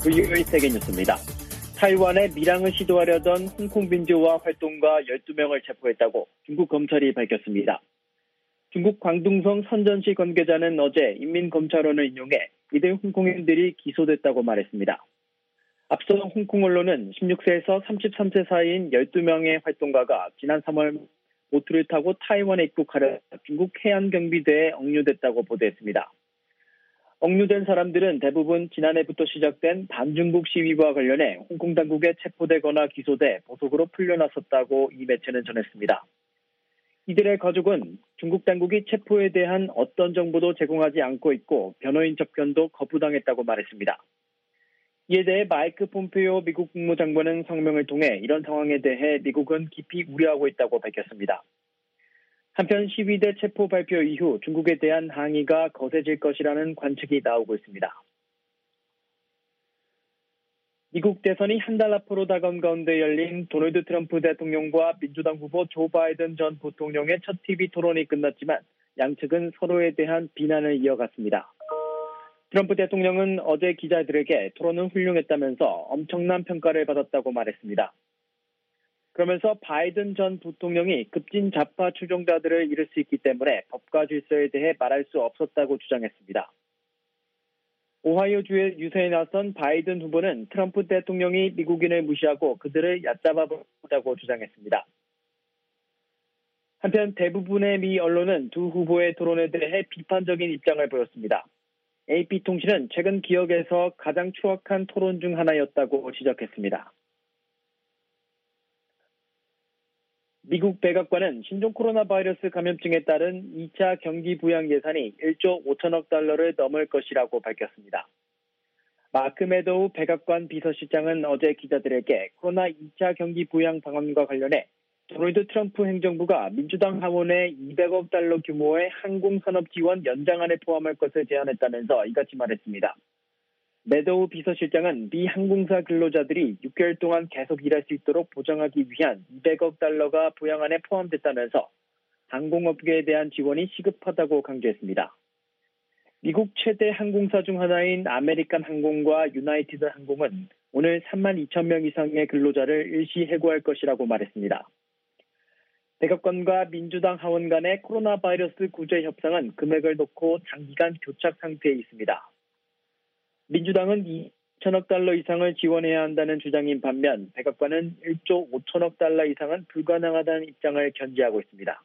VOA 세계뉴스입니다. 타이완에 밀항을 시도하려던 홍콩 빈지와 활동가 12명을 체포했다고 중국 검찰이 밝혔습니다. 중국 광둥성 선전시 관계자는 어제 인민검찰원을 인용해 이들 홍콩인들이 기소됐다고 말했습니다. 앞서 홍콩 언론은 16세에서 33세 사이인 12명의 활동가가 지난 3월 보트를 타고 타이완에 입국하려 중국 해안경비대에 억류됐다고 보도했습니다. 억류된 사람들은 대부분 지난해부터 시작된 반중국 시위와 관련해 홍콩 당국에 체포되거나 기소돼 보석으로 풀려났었다고 이 매체는 전했습니다. 이들의 가족은 중국 당국이 체포에 대한 어떤 정보도 제공하지 않고 있고 변호인 접견도 거부당했다고 말했습니다. 이에 대해 마이크 폼페이오 미국 국무장관은 성명을 통해 이런 상황에 대해 미국은 깊이 우려하고 있다고 밝혔습니다. 한편 시위대 체포 발표 이후 중국에 대한 항의가 거세질 것이라는 관측이 나오고 있습니다. 미국 대선이 한 달 앞으로 다가온 가운데 열린 도널드 트럼프 대통령과 민주당 후보 조 바이든 전 부통령의 첫 TV 토론이 끝났지만 양측은 서로에 대한 비난을 이어갔습니다. 트럼프 대통령은 어제 기자들에게 토론은 훌륭했다면서 엄청난 평가를 받았다고 말했습니다. 그러면서 바이든 전 부통령이 급진 좌파 추종자들을 잃을 수 있기 때문에 법과 질서에 대해 말할 수 없었다고 주장했습니다. 오하이오주에 유세에 나선 바이든 후보는 트럼프 대통령이 미국인을 무시하고 그들을 얕잡아 본다고 주장했습니다. 한편 대부분의 미 언론은 두 후보의 토론에 대해 비판적인 입장을 보였습니다. AP통신은 최근 기억에서 가장 추악한 토론 중 하나였다고 지적했습니다. 미국 백악관은 신종 코로나 바이러스 감염증에 따른 2차 경기 부양 예산이 1조 5천억 달러를 넘을 것이라고 밝혔습니다. 마크 매도우 백악관 비서실장은 어제 기자들에게 코로나 2차 경기 부양 방안과 관련해 도널드 트럼프 행정부가 민주당 하원에 200억 달러 규모의 항공산업 지원 연장안을 포함할 것을 제안했다면서 이같이 말했습니다. 매도우 비서실장은 미 항공사 근로자들이 6개월 동안 계속 일할 수 있도록 보장하기 위한 200억 달러가 부양안에 포함됐다면서 항공업계에 대한 지원이 시급하다고 강조했습니다. 미국 최대 항공사 중 하나인 아메리칸 항공과 유나이티드 항공은 오늘 3만 2천 명 이상의 근로자를 일시 해고할 것이라고 말했습니다. 백악관과 민주당 하원 간의 코로나 바이러스 구제 협상은 금액을 놓고 장기간 교착 상태에 있습니다. 민주당은 2천억 달러 이상을 지원해야 한다는 주장인 반면 백악관은 1조 5천억 달러 이상은 불가능하다는 입장을 견지하고 있습니다.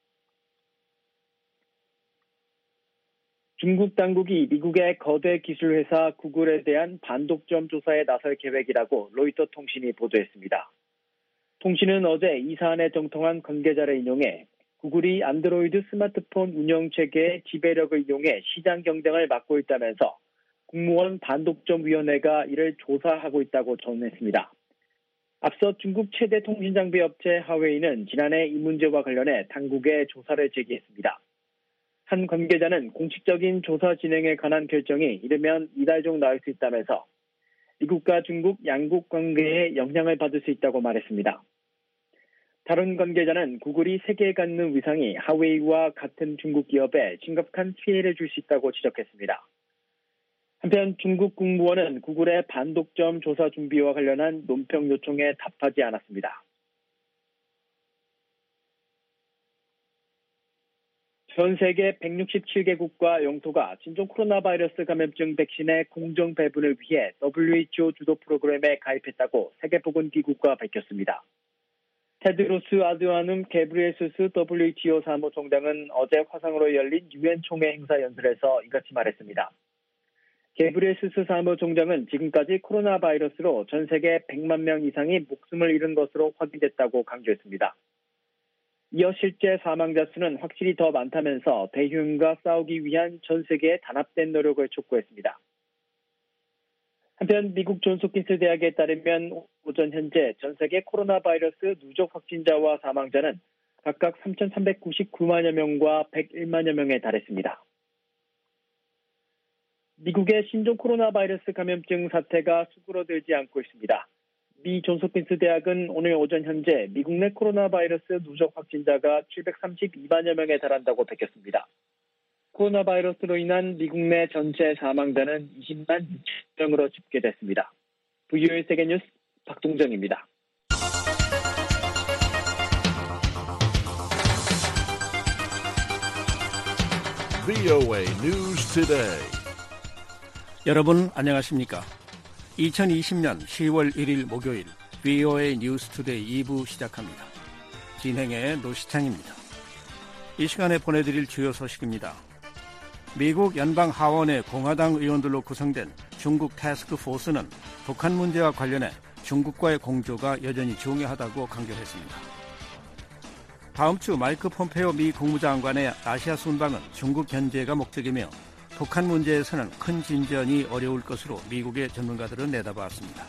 중국 당국이 미국의 거대 기술회사 구글에 대한 반독점 조사에 나설 계획이라고 로이터 통신이 보도했습니다. 통신은 어제 이 사안에 정통한 관계자를 인용해 구글이 안드로이드 스마트폰 운영체계의 지배력을 이용해 시장 경쟁을 막고 있다면서 국무원 반독점위원회가 이를 조사하고 있다고 전했습니다. 앞서 중국 최대 통신장비 업체 하웨이는 지난해 이 문제와 관련해 당국에 조사를 제기했습니다. 한 관계자는 공식적인 조사 진행에 관한 결정이 이르면 이달 중 나올 수 있다면서 미국과 중국 양국 관계에 영향을 받을 수 있다고 말했습니다. 다른 관계자는 구글이 세계에 갖는 위상이 하웨이와 같은 중국 기업에 심각한 피해를 줄 수 있다고 지적했습니다. 한편 중국 국무원은 구글의 반독점 조사 준비와 관련한 논평 요청에 답하지 않았습니다. 전 세계 167개국과 영토가 신종 코로나 바이러스 감염증 백신의 공정 배분을 위해 WHO 주도 프로그램에 가입했다고 세계보건기구가 밝혔습니다. 테드로스 아드하눔 게브리에수스 WHO 사무총장은 어제 화상으로 열린 유엔 총회 행사 연설에서 이같이 말했습니다. 게브리에수스 사무총장은 지금까지 코로나 바이러스로 전 세계 100만 명 이상이 목숨을 잃은 것으로 확인됐다고 강조했습니다. 이어 실제 사망자 수는 확실히 더 많다면서 대유행과 싸우기 위한 전 세계의 단합된 노력을 촉구했습니다. 한편 미국 존스홉킨스 대학에 따르면 오전 현재 전 세계 코로나 바이러스 누적 확진자와 사망자는 각각 3,399만여 명과 101만여 명에 달했습니다. 미국의 신종 코로나 바이러스 감염증 사태가 수그러들지 않고 있습니다. 미 존스홉킨스 대학은 오늘 오전 현재 미국 내 코로나 바이러스 누적 확진자가 732만여 명에 달한다고 밝혔습니다. 코로나 바이러스로 인한 미국 내 전체 사망자는 20만 6천 명으로 집계됐습니다. VOA 세계뉴스 박동정입니다. VOA News Today. 여러분 안녕하십니까? 2020년 10월 1일 목요일 VOA News Today 2부 시작합니다. 진행의 노시창입니다. 이 시간에 보내드릴 주요 소식입니다. 미국 연방 하원의 공화당 의원들로 구성된 중국 태스크포스는 북한 문제와 관련해 중국과의 공조가 여전히 중요하다고 강조했습니다. 다음 주 마이크 폼페오 미 국무장관의 아시아 순방은 중국 견제가 목적이며 북한 문제에서는 큰 진전이 어려울 것으로 미국의 전문가들은 내다봤습니다.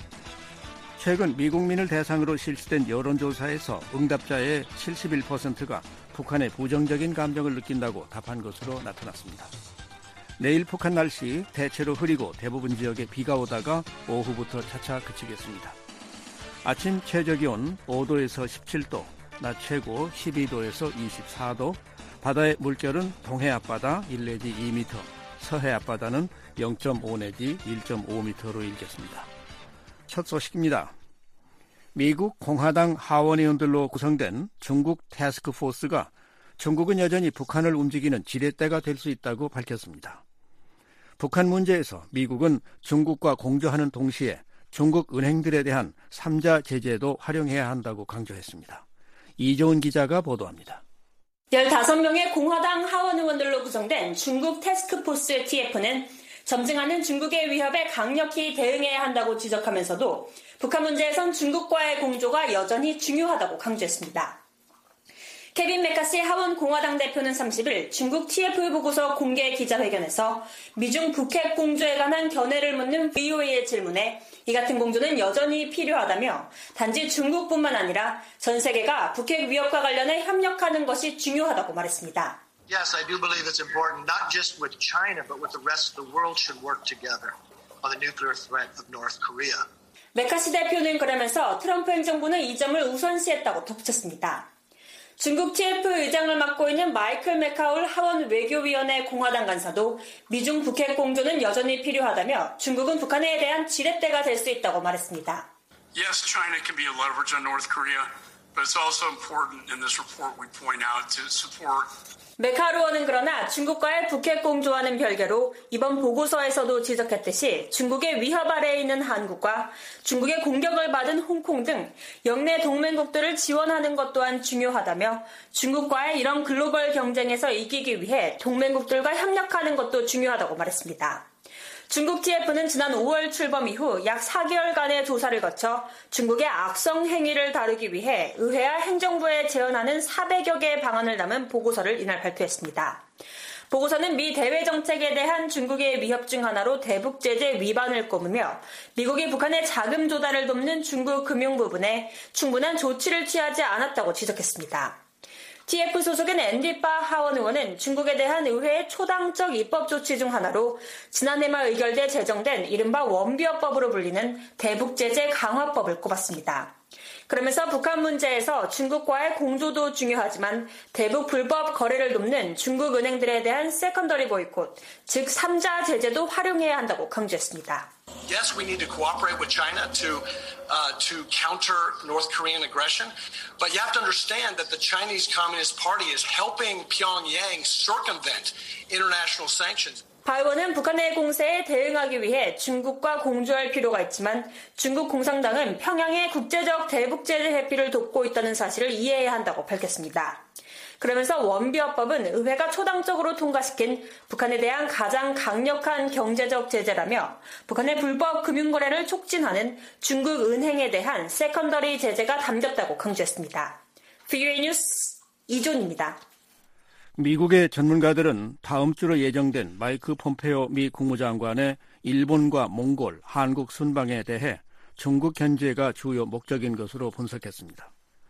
최근 미국민을 대상으로 실시된 여론조사에서 응답자의 71%가 북한에 부정적인 감정을 느낀다고 답한 것으로 나타났습니다. 내일 북한 날씨 대체로 흐리고 대부분 지역에 비가 오다가 오후부터 차차 그치겠습니다. 아침 최저기온 5도에서 17도, 낮 최고 12도에서 24도, 바다의 물결은 동해 앞바다 1 내지 2m, 서해 앞바다는 0.5 내지 1.5m로 일겠습니다. 첫 소식입니다. 미국 공화당 하원 의원들로 구성된 중국 태스크포스가 중국은 여전히 북한을 움직이는 지렛대가 될 수 있다고 밝혔습니다. 북한 문제에서 미국은 중국과 공조하는 동시에 중국 은행들에 대한 3자 제재도 활용해야 한다고 강조했습니다. 이종훈 기자가 보도합니다. 15명의 공화당 하원 의원들로 구성된 중국 태스크포스 TF는 점증하는 중국의 위협에 강력히 대응해야 한다고 지적하면서도 북한 문제에선 중국과의 공조가 여전히 중요하다고 강조했습니다. 케빈 메카시 하원 공화당 대표는 30일 중국 TF 보고서 공개 기자회견에서 미중 북핵 공조에 관한 견해를 묻는 VOA의 질문에 이 같은 공조는 여전히 필요하다며 단지 중국뿐만 아니라 전 세계가 북핵 위협과 관련해 협력하는 것이 중요하다고 말했습니다. Yes, I do believe it's important, not just with China, but with the rest of the world should work together on the nuclear threat of North Korea. 메카시 대표는 그러면서 트럼프 행정부는 이 점을 우선시했다고 덧붙였습니다. 중국 TF 의장을 맡고 있는 마이클 맥카울 하원 외교위원회 공화당 간사도 미중 북핵 공조는 여전히 필요하다며 중국은 북한에 대한 지렛대가 될 수 있다고 말했습니다. Yes, China can be a leverage on North Korea, but it's also important in this report we point out to support 메카울 의원은 그러나 중국과의 북핵 공조와는 별개로 이번 보고서에서도 지적했듯이 중국의 위협 아래에 있는 한국과 중국의 공격을 받은 홍콩 등 영내 동맹국들을 지원하는 것 또한 중요하다며 중국과의 이런 글로벌 경쟁에서 이기기 위해 동맹국들과 협력하는 것도 중요하다고 말했습니다. 중국 TF는 지난 5월 출범 이후 약 4개월간의 조사를 거쳐 중국의 악성 행위를 다루기 위해 의회와 행정부에 제언하는 400여 개의 방안을 담은 보고서를 이날 발표했습니다. 보고서는 미 대외 정책에 대한 중국의 위협 중 하나로 대북 제재 위반을 꼽으며 미국이 북한의 자금 조달을 돕는 중국 금융 부분에 충분한 조치를 취하지 않았다고 지적했습니다. TF 소속인 앤디 바 하원 의원은 중국에 대한 의회의 초당적 입법 조치 중 하나로 지난해 말 의결돼 제정된 이른바 원비어법으로 불리는 대북제재 강화법을 꼽았습니다. 그러면서 북한 문제에서 중국과의 공조도 중요하지만 대북 불법 거래를 돕는 중국 은행들에 대한 세컨더리 보이콧, 즉 3자 제재도 활용해야 한다고 강조했습니다. Yes, we need to cooperate with China to counter North Korean aggression, but you have to understand that the Chinese Communist Party is helping Pyongyang circumvent international sanctions. 바 의원은 북한의 공세에 대응하기 위해 중국과 공조할 필요가 있지만 중국 공산당은 평양의 국제적 대북제재 회피를 돕고 있다는 사실을 이해해야 한다고 밝혔습니다. 그러면서 원비어법은 의회가 초당적으로 통과시킨 북한에 대한 가장 강력한 경제적 제재라며 북한의 불법 금융거래를 촉진하는 중국 은행에 대한 세컨더리 제재가 담겼다고 강조했습니다. VOA 뉴스 이존입니다. 미국의 전문가들은 다음 주로 예정된 마이크 폼페오 미 국무장관의 일본과 몽골, 한국 순방에 대해 중국 견제가 주요 목적인 것으로 분석했습니다.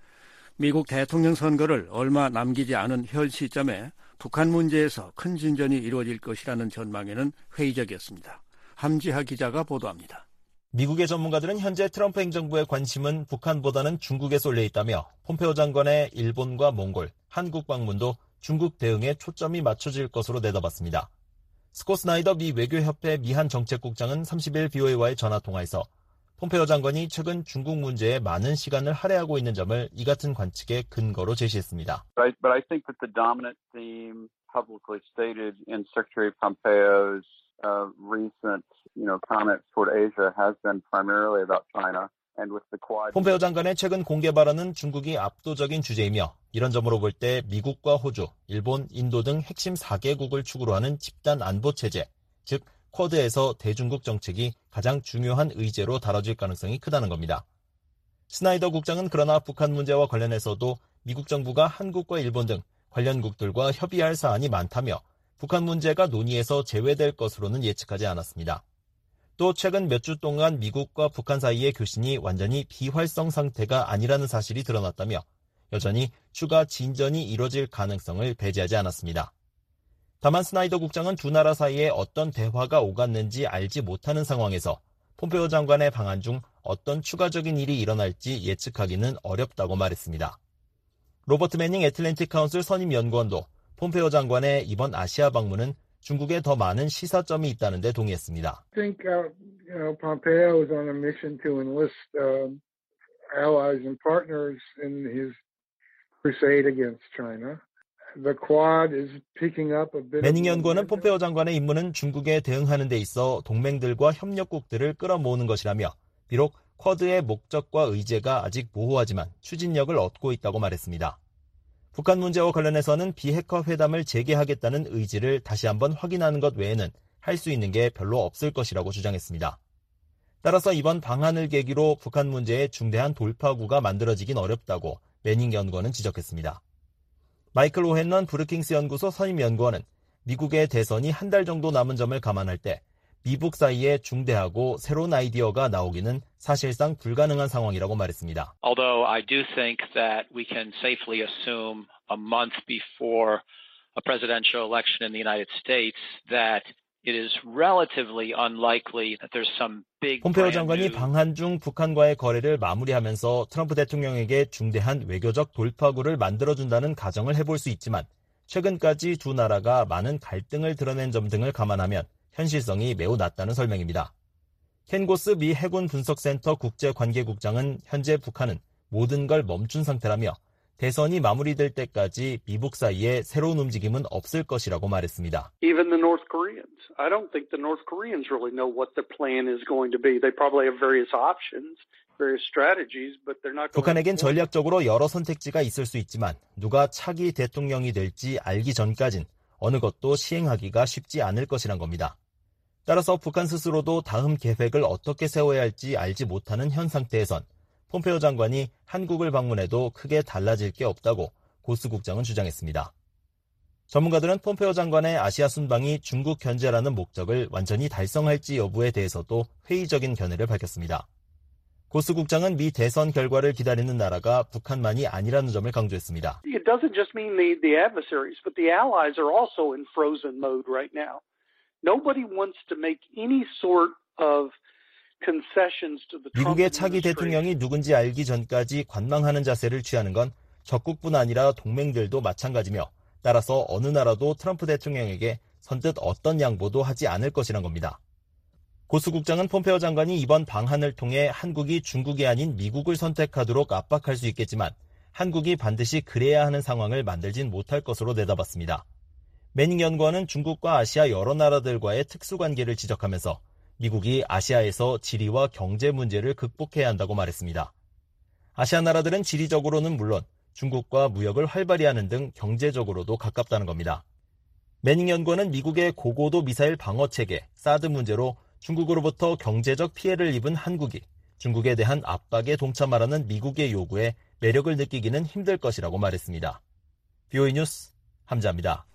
미국 대통령 선거를 얼마 남기지 않은 현 시점에 북한 문제에서 큰 진전이 이루어질 것이라는 전망에는 회의적이었습니다. 함지하 기자가 보도합니다. 미국의 전문가들은 현재 트럼프 행정부의 관심은 북한보다는 중국에 쏠려 있다며 폼페오 장관의 일본과 몽골, 한국 방문도 중국 대응에 초점이 맞춰질 것으로 내다봤습니다. 스콧 스나이더 미 외교협회 미한 정책국장은 30일 BOA와의 전화통화에서 폼페오 장관이 최근 중국 문제에 많은 시간을 할애하고 있는 점을 이 같은 관측의 근거로 제시했습니다. But I think that the dominant theme publicly stated in Secretary Pompeo's recent, comments toward Asia has been primarily about China. 폼페오 장관의 최근 공개 발언은 중국이 압도적인 주제이며 이런 점으로 볼 때 미국과 호주, 일본, 인도 등 핵심 4개국을 축으로 하는 집단 안보 체제, 즉 쿼드에서 대중국 정책이 가장 중요한 의제로 다뤄질 가능성이 크다는 겁니다. 스나이더 국장은 그러나 북한 문제와 관련해서도 미국 정부가 한국과 일본 등 관련국들과 협의할 사안이 많다며 북한 문제가 논의에서 제외될 것으로는 예측하지 않았습니다. 또 최근 몇 주 동안 미국과 북한 사이의 교신이 완전히 비활성 상태가 아니라는 사실이 드러났다며 여전히 추가 진전이 이뤄질 가능성을 배제하지 않았습니다. 다만 스나이더 국장은 두 나라 사이에 어떤 대화가 오갔는지 알지 못하는 상황에서 폼페오 장관의 방한 중 어떤 추가적인 일이 일어날지 예측하기는 어렵다고 말했습니다. 로버트 매닝 애틀랜틱 카운슬 선임 연구원도 폼페오 장관의 이번 아시아 방문은 중국에 더 많은 시사점이 있다는 데 동의했습니다. I think Pompeo is on a mission to enlist allies and partners in his crusade against China. The Quad is picking up a bit. 매닝 연구원은 폼페오 장관의 임무는 중국에 대응하는 데 있어 동맹들과 협력국들을 끌어모으는 것이라며 비록 쿼드의 목적과 의제가 아직 모호하지만 추진력을 얻고 있다고 말했습니다. 북한 문제와 관련해서는 비핵화 회담을 재개하겠다는 의지를 다시 한번 확인하는 것 외에는 할 수 있는 게 별로 없을 것이라고 주장했습니다. 따라서 이번 방한을 계기로 북한 문제에 중대한 돌파구가 만들어지긴 어렵다고 매닝 연구원은 지적했습니다. 마이클 오헨런 브루킹스 연구소 선임 연구원은 미국의 대선이 한 달 정도 남은 점을 감안할 때 미북 사이에 중대하고 새로운 아이디어가 나오기는 사실상 불가능한 상황이라고 말했습니다. Although I do think that we can safely assume a month before a presidential election in the United States that it is relatively unlikely that there's some big 폼페오 장관이 방한 중 북한과의 거래를 마무리하면서 트럼프 대통령에게 중대한 외교적 돌파구를 만들어준다는 가정을 해볼 수 있지만 최근까지 두 나라가 많은 갈등을 드러낸 점 등을 감안하면 현실성이 매우 낮다는 설명입니다. 켄 고스 미 해군 분석센터 국제관계국장은 현재 북한은 모든 걸 멈춘 상태라며 대선이 마무리될 때까지 미북 사이에 새로운 움직임은 없을 것이라고 말했습니다. Even the North Koreans. I don't think the North Koreans really know what the plan is going to be. They probably have various options, various strategies, but they're not going to... 북한에겐 전략적으로 여러 선택지가 있을 수 있지만 누가 차기 대통령이 될지 알기 전까진 어느 것도 시행하기가 쉽지 않을 것이란 겁니다. 따라서 북한 스스로도 다음 계획을 어떻게 세워야 할지 알지 못하는 현 상태에선 폼페오 장관이 한국을 방문해도 크게 달라질 게 없다고 고스 국장은 주장했습니다. 전문가들은 폼페오 장관의 아시아 순방이 중국 견제라는 목적을 완전히 달성할지 여부에 대해서도 회의적인 견해를 밝혔습니다. 고스 국장은 미 대선 결과를 기다리는 나라가 북한만이 아니라는 점을 강조했습니다. It doesn't just mean the adversaries, but the allies are also in frozen mode right now. Nobody wants to make any sort of concessions to the Trump 미국의 차기 대통령이 누군지 알기 전까지 관망하는 자세를 취하는 건 적국뿐 아니라 동맹들도 마찬가지며 따라서 어느 나라도 트럼프 대통령에게 선뜻 어떤 양보도 하지 않을 것이란 겁니다. 고스 국장은 폼페오 장관이 이번 방한을 통해 한국이 중국이 아닌 미국을 선택하도록 압박할 수 있겠지만 한국이 반드시 그래야 하는 상황을 만들진 못할 것으로 내다봤습니다. 매닝 연구원은 중국과 아시아 여러 나라들과의 특수관계를 지적하면서 미국이 아시아에서 지리와 경제 문제를 극복해야 한다고 말했습니다. 아시아 나라들은 지리적으로는 물론 중국과 무역을 활발히 하는 등 경제적으로도 가깝다는 겁니다. 매닝 연구원은 미국의 고고도 미사일 방어체계, 사드 문제로 중국으로부터 경제적 피해를 입은 한국이 중국에 대한 압박에 동참하라는 미국의 요구에 매력을 느끼기는 힘들 것이라고 말했습니다. BOE 뉴스 함자입니다.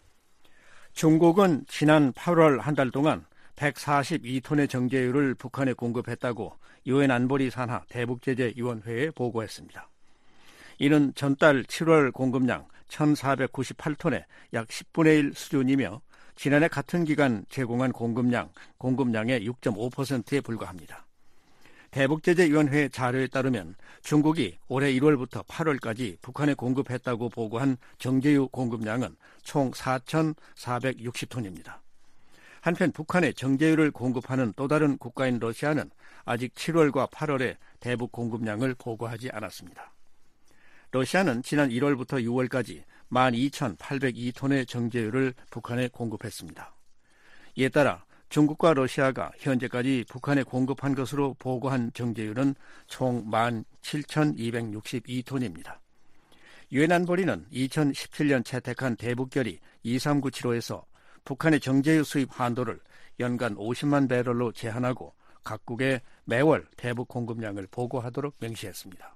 중국은 지난 8월 한 달 동안 142톤의 정제유를 북한에 공급했다고 유엔 안보리 산하 대북제재위원회에 보고했습니다. 이는 전달 7월 공급량 1,498톤의 약 10분의 1 수준이며 지난해 같은 기간 제공한 공급량의 6.5%에 불과합니다. 대북제재위원회 자료에 따르면 중국이 올해 1월부터 8월까지 북한에 공급했다고 보고한 정제유 공급량은 총 4,460톤입니다. 한편 북한에 정제유를 공급하는 또 다른 국가인 러시아는 아직 7월과 8월에 대북 공급량을 보고하지 않았습니다. 러시아는 지난 1월부터 6월까지 12,802톤의 정제유를 북한에 공급했습니다. 이에 따라 중국과 러시아가 현재까지 북한에 공급한 것으로 보고한 정제유는 총 17,262톤입니다. 유엔 안보리는 2017년 채택한 대북결의 2397호에서 북한의 정제유 수입 한도를 연간 50만 배럴로 제한하고 각국에 매월 대북 공급량을 보고하도록 명시했습니다.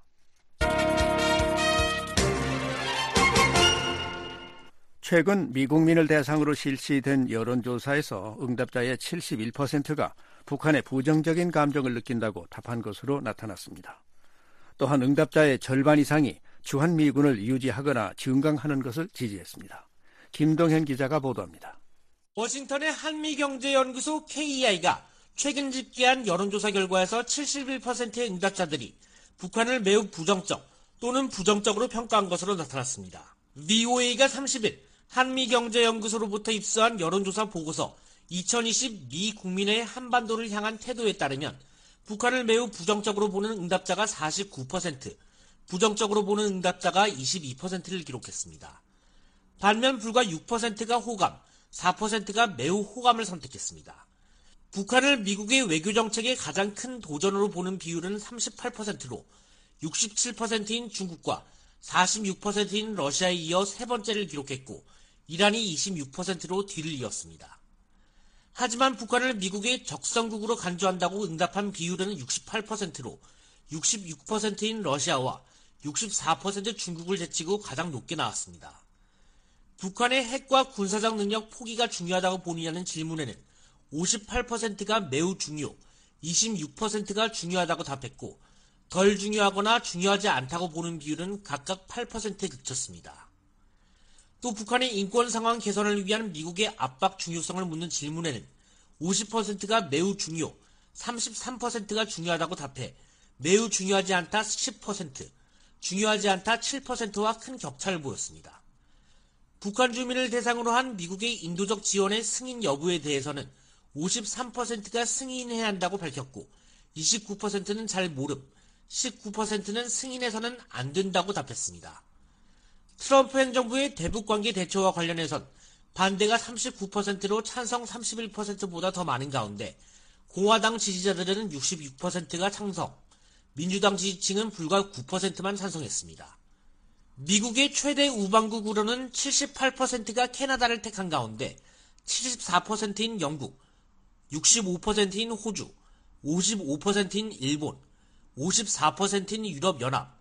최근 미국민을 대상으로 실시된 여론조사에서 응답자의 71%가 북한에 부정적인 감정을 느낀다고 답한 것으로 나타났습니다. 또한 응답자의 절반 이상이 주한미군을 유지하거나 증강하는 것을 지지했습니다. 김동현 기자가 보도합니다. 워싱턴의 한미경제연구소 KEI가 최근 집계한 여론조사 결과에서 71%의 응답자들이 북한을 매우 부정적 또는 부정적으로 평가한 것으로 나타났습니다. VOA가 30일 한미경제연구소로부터 입수한 여론조사 보고서 2020 미 국민의 한반도를 향한 태도에 따르면 북한을 매우 부정적으로 보는 응답자가 49%, 부정적으로 보는 응답자가 22%를 기록했습니다. 반면 불과 6%가 호감, 4%가 매우 호감을 선택했습니다. 북한을 미국의 외교정책의 가장 큰 도전으로 보는 비율은 38%로 67%인 중국과 46%인 러시아에 이어 세 번째를 기록했고 이란이 26%로 뒤를 이었습니다. 하지만 북한을 미국의 적성국으로 간주한다고 응답한 비율은 68%로 66%인 러시아와 64% 중국을 제치고 가장 높게 나왔습니다. 북한의 핵과 군사적 능력 포기가 중요하다고 보느냐는 질문에는 58%가 매우 중요, 26%가 중요하다고 답했고 덜 중요하거나 중요하지 않다고 보는 비율은 각각 8%에 그쳤습니다. 또 북한의 인권 상황 개선을 위한 미국의 압박 중요성을 묻는 질문에는 50%가 매우 중요, 33%가 중요하다고 답해 매우 중요하지 않다 10%, 중요하지 않다 7%와 큰 격차를 보였습니다. 북한 주민을 대상으로 한 미국의 인도적 지원의 승인 여부에 대해서는 53%가 승인해야 한다고 밝혔고 29%는 잘 모름, 19%는 승인해서는 안 된다고 답했습니다. 트럼프 행정부의 대북관계 대처와 관련해선 반대가 39%로 찬성 31%보다 더 많은 가운데 공화당 지지자들은 66%가 찬성, 민주당 지지층은 불과 9%만 찬성했습니다. 미국의 최대 우방국으로는 78%가 캐나다를 택한 가운데 74%인 영국, 65%인 호주, 55%인 일본, 54%인 유럽연합,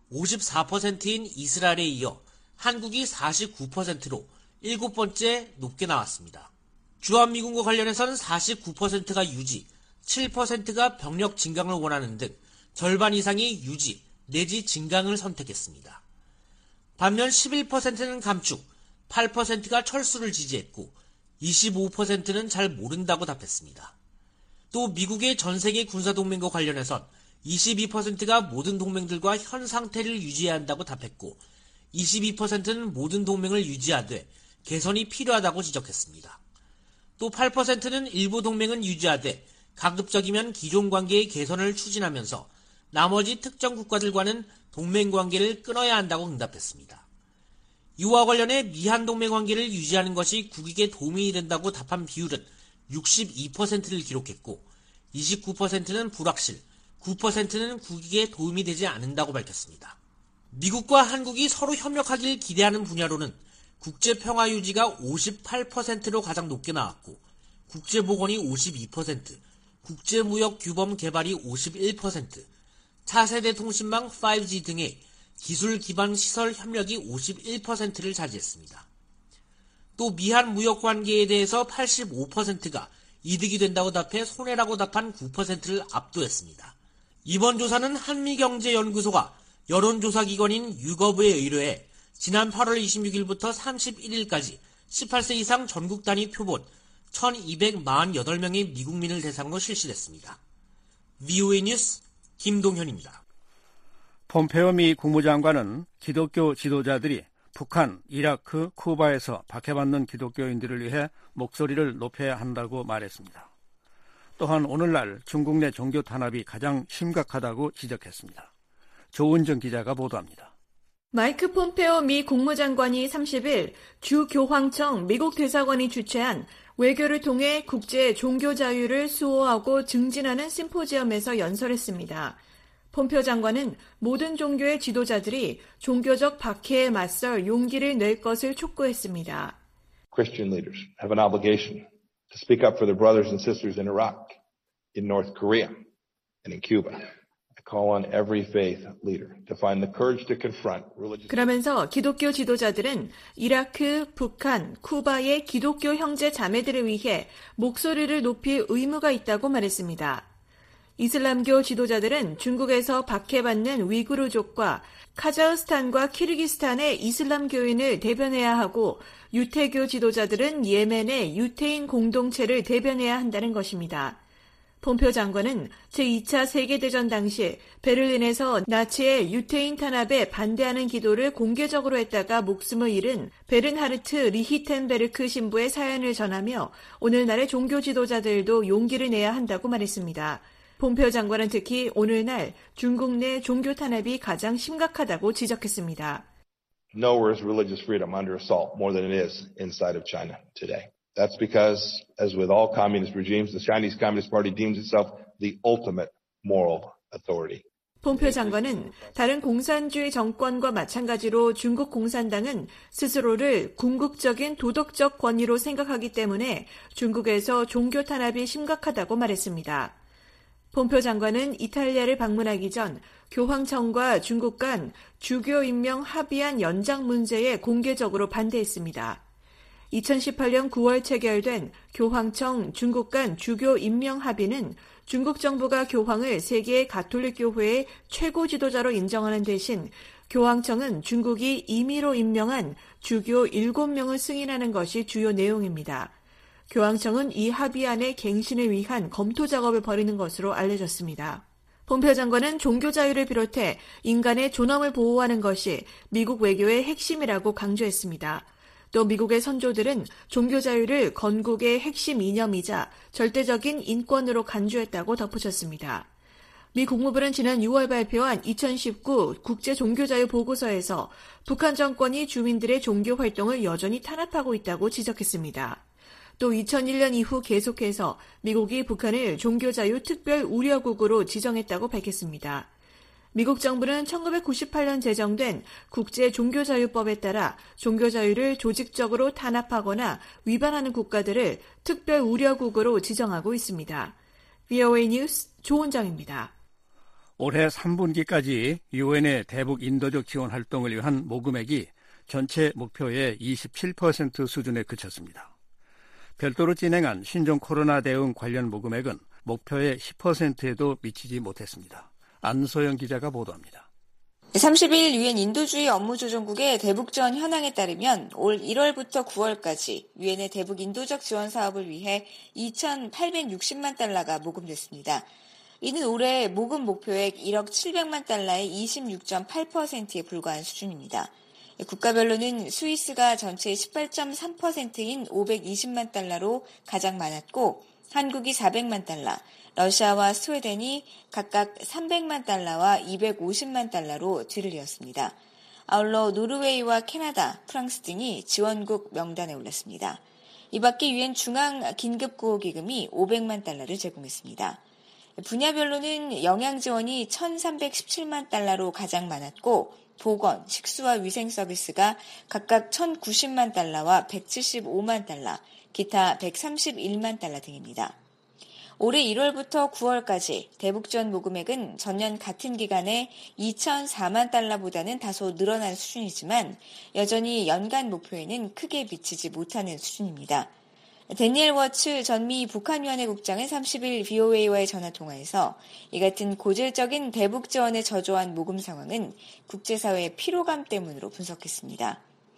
54%인 이스라엘에 이어 한국이 49%로 7번째 높게 나왔습니다. 주한미군과 관련해서는 49%가 유지, 7%가 병력 증강을 원하는 등 절반 이상이 유지 내지 증강을 선택했습니다. 반면 11%는 감축, 8%가 철수를 지지했고 25%는 잘 모른다고 답했습니다. 또 미국의 전세계 군사동맹과 관련해선 22%가 모든 동맹들과 현 상태를 유지해야 한다고 답했고 22%는 모든 동맹을 유지하되 개선이 필요하다고 지적했습니다. 또 8%는 일부 동맹은 유지하되 가급적이면 기존 관계의 개선을 추진하면서 나머지 특정 국가들과는 동맹관계를 끊어야 한다고 응답했습니다. 이와 관련해 미한 동맹관계를 유지하는 것이 국익에 도움이 된다고 답한 비율은 62%를 기록했고 29%는 불확실, 9%는 국익에 도움이 되지 않는다고 밝혔습니다. 미국과 한국이 서로 협력하길 기대하는 분야로는 국제평화 유지가 58%로 가장 높게 나왔고 국제보건이 52%, 국제무역 규범 개발이 51%, 차세대 통신망 5G 등의 기술 기반 시설 협력이 51%를 차지했습니다. 또 미한 무역 관계에 대해서 85%가 이득이 된다고 답해 손해라고 답한 9%를 압도했습니다. 이번 조사는 한미경제연구소가 여론조사기관인 유거브에 의뢰해 지난 8월 26일부터 31일까지 18세 이상 전국 단위 표본 1248명의 미국민을 대상으로 실시됐습니다. VOA 뉴스 김동현입니다. 폼페오 미 국무장관은 기독교 지도자들이 북한, 이라크, 쿠바에서 박해받는 기독교인들을 위해 목소리를 높여야 한다고 말했습니다. 또한 오늘날 중국 내 종교 탄압이 가장 심각하다고 지적했습니다. 조은정 기자가 보도합니다. 마이크 폼페오 미 국무장관이 30일 주 교황청 미국 대사관이 주최한 외교를 통해 국제 종교 자유를 수호하고 증진하는 심포지엄에서 연설했습니다. 폼페오 장관은 모든 종교의 지도자들이 종교적 박해에 맞설 용기를 낼 것을 촉구했습니다. Christian leaders have an obligation to speak up for their brothers and sisters in Iraq, in North Korea, and in Cuba. I call on every faith leader to find the courage to confront religious. 그러면서 기독교 지도자들은 이라크, 북한, 쿠바의 기독교 형제 자매들을 위해 목소리를 높일 의무가 있다고 말했습니다. 이슬람교 지도자들은 중국에서 박해받는 위구르족과 카자흐스탄과 키르기스탄의 이슬람교인을 대변해야 하고 유태교 지도자들은 예멘의 유태인 공동체를 대변해야 한다는 것입니다. 폼페오 장관은 제2차 세계대전 당시 베를린에서 나치의 유태인 탄압에 반대하는 기도를 공개적으로 했다가 목숨을 잃은 베른하르트 리히텐베르크 신부의 사연을 전하며 오늘날의 종교 지도자들도 용기를 내야 한다고 말했습니다. 폼페오 장관은 특히 오늘날 중국 내 종교 탄압이 가장 심각하다고 지적했습니다. Nowhere is religious freedom under assault more than it is inside of China today. That's because, as with all communist regimes, the Chinese Communist Party deems itself the ultimate moral authority. 폼페오 장관은 다른 공산주의 정권과 마찬가지로 중국 공산당은 스스로를 궁극적인 도덕적 권위로 생각하기 때문에 중국에서 종교 탄압이 심각하다고 말했습니다. 폼페오 장관은 이탈리아를 방문하기 전 교황청과 중국 간 주교 임명 합의안 연장 문제에 공개적으로 반대했습니다. 2018년 9월 체결된 교황청 중국 간 주교 임명 합의는 중국 정부가 교황을 세계 가톨릭 교회의 최고 지도자로 인정하는 대신 교황청은 중국이 임의로 임명한 주교 7명을 승인하는 것이 주요 내용입니다. 교황청은 이 합의안의 갱신을 위한 검토 작업을 벌이는 것으로 알려졌습니다. 폼페오 장관은 종교 자유를 비롯해 인간의 존엄을 보호하는 것이 미국 외교의 핵심이라고 강조했습니다. 또 미국의 선조들은 종교 자유를 건국의 핵심 이념이자 절대적인 인권으로 간주했다고 덧붙였습니다. 미 국무부는 지난 6월 발표한 2019 국제종교자유 보고서에서 북한 정권이 주민들의 종교 활동을 여전히 탄압하고 있다고 지적했습니다. 또 2001년 이후 계속해서 미국이 북한을 종교자유 특별 우려국으로 지정했다고 밝혔습니다. 미국 정부는 1998년 제정된 국제종교자유법에 따라 종교자유를 조직적으로 탄압하거나 위반하는 국가들을 특별 우려국으로 지정하고 있습니다. VOA 뉴스 조은정입니다. 올해 3분기까지 유엔의 대북 인도적 지원 활동을 위한 모금액이 전체 목표의 27% 수준에 그쳤습니다. 별도로 진행한 신종 코로나 대응 관련 모금액은 목표의 10%에도 미치지 못했습니다. 안소영 기자가 보도합니다. 30일 유엔 인도주의 업무조정국의 대북지원 현황에 따르면 올 1월부터 9월까지 유엔의 대북 인도적 지원 사업을 위해 2,860만 달러가 모금됐습니다. 이는 올해 모금 목표액 1억 700만 달러의 26.8%에 불과한 수준입니다. 국가별로는 스위스가 전체의 18.3%인 520만 달러로 가장 많았고 한국이 400만 달러, 러시아와 스웨덴이 각각 300만 달러와 250만 달러로 뒤를 이었습니다. 아울러 노르웨이와 캐나다, 프랑스 등이 지원국 명단에 올랐습니다. 이 밖에 유엔 중앙 긴급구호기금이 500만 달러를 제공했습니다. 분야별로는 영양 지원이 1,317만 달러로 가장 많았고 보건, 식수와 위생 서비스가 각각 1,090만 달러와 175만 달러, 기타 131만 달러 등입니다. 올해 1월부터 9월까지 대북지원 모금액은 전년 같은 기간에 2,004만 달러보다는 다소 늘어난 수준이지만 여전히 연간 목표에는 크게 미치지 못하는 수준입니다. 데니엘 워츠 전미 북한위원회 국장은 30일 VOA와의 전화통화에서 이 같은 고질적인 대북 지원에 저조한 모금 상황은 국제사회의 피로감 때문으로 분석했습니다.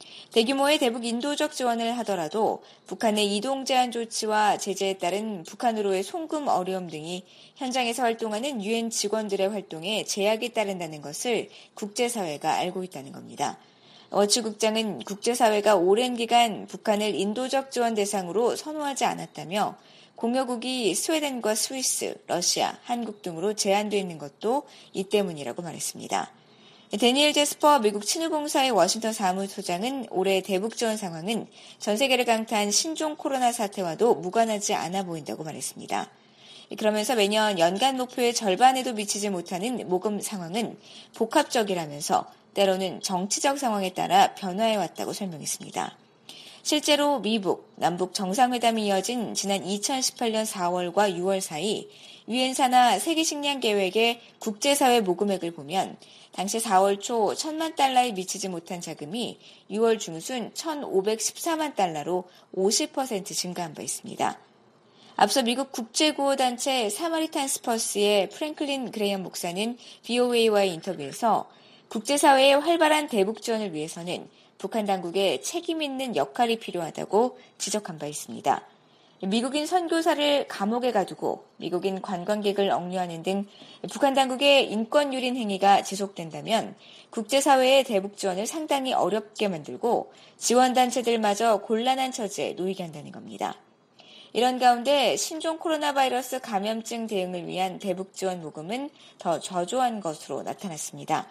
대규모의 대북 인도적 지원을 하더라도 북한의 이동 제한 조치와 제재에 따른 북한으로의 송금 어려움 등이 현장에서 활동하는 유엔 직원들의 활동에 제약이 따른다는 것을 국제사회가 알고 있다는 겁니다. 워치 국장은 국제사회가 오랜 기간 북한을 인도적 지원 대상으로 선호하지 않았다며 공여국이 스웨덴과 스위스, 러시아, 한국 등으로 제한되어 있는 것도 이 때문이라고 말했습니다. 데니엘 제스퍼 미국 친후공사의 워싱턴 사무소장은 올해 대북 지원 상황은 전 세계를 강타한 신종 코로나 사태와도 무관하지 않아 보인다고 말했습니다. 그러면서 매년 연간 목표의 절반에도 미치지 못하는 모금 상황은 복합적이라면서 때로는 정치적 상황에 따라 변화해왔다고 설명했습니다. 실제로 미북, 남북 정상회담이 이어진 지난 2018년 4월과 6월 사이 유엔 산하 세계식량계획의 국제사회 모금액을 보면 당시 4월 초 1,000만 달러에 미치지 못한 자금이 6월 중순 1,514만 달러로 50% 증가한 바 있습니다. 앞서 미국 국제구호단체 사마리탄스 퍼스의 프랭클린 그레이엄 목사는 VOA와의 인터뷰에서 국제사회의 활발한 대북 지원을 위해서는 북한 당국의 책임 있는 역할이 필요하다고 지적한 바 있습니다. 미국인 선교사를 감옥에 가두고 미국인 관광객을 억류하는 등 북한 당국의 인권 유린 행위가 지속된다면 국제사회의 대북 지원을 상당히 어렵게 만들고 지원단체들마저 곤란한 처지에 놓이게 한다는 겁니다. 이런 가운데 신종 코로나 바이러스 감염증 대응을 위한 대북 지원 모금은 더 저조한 것으로 나타났습니다.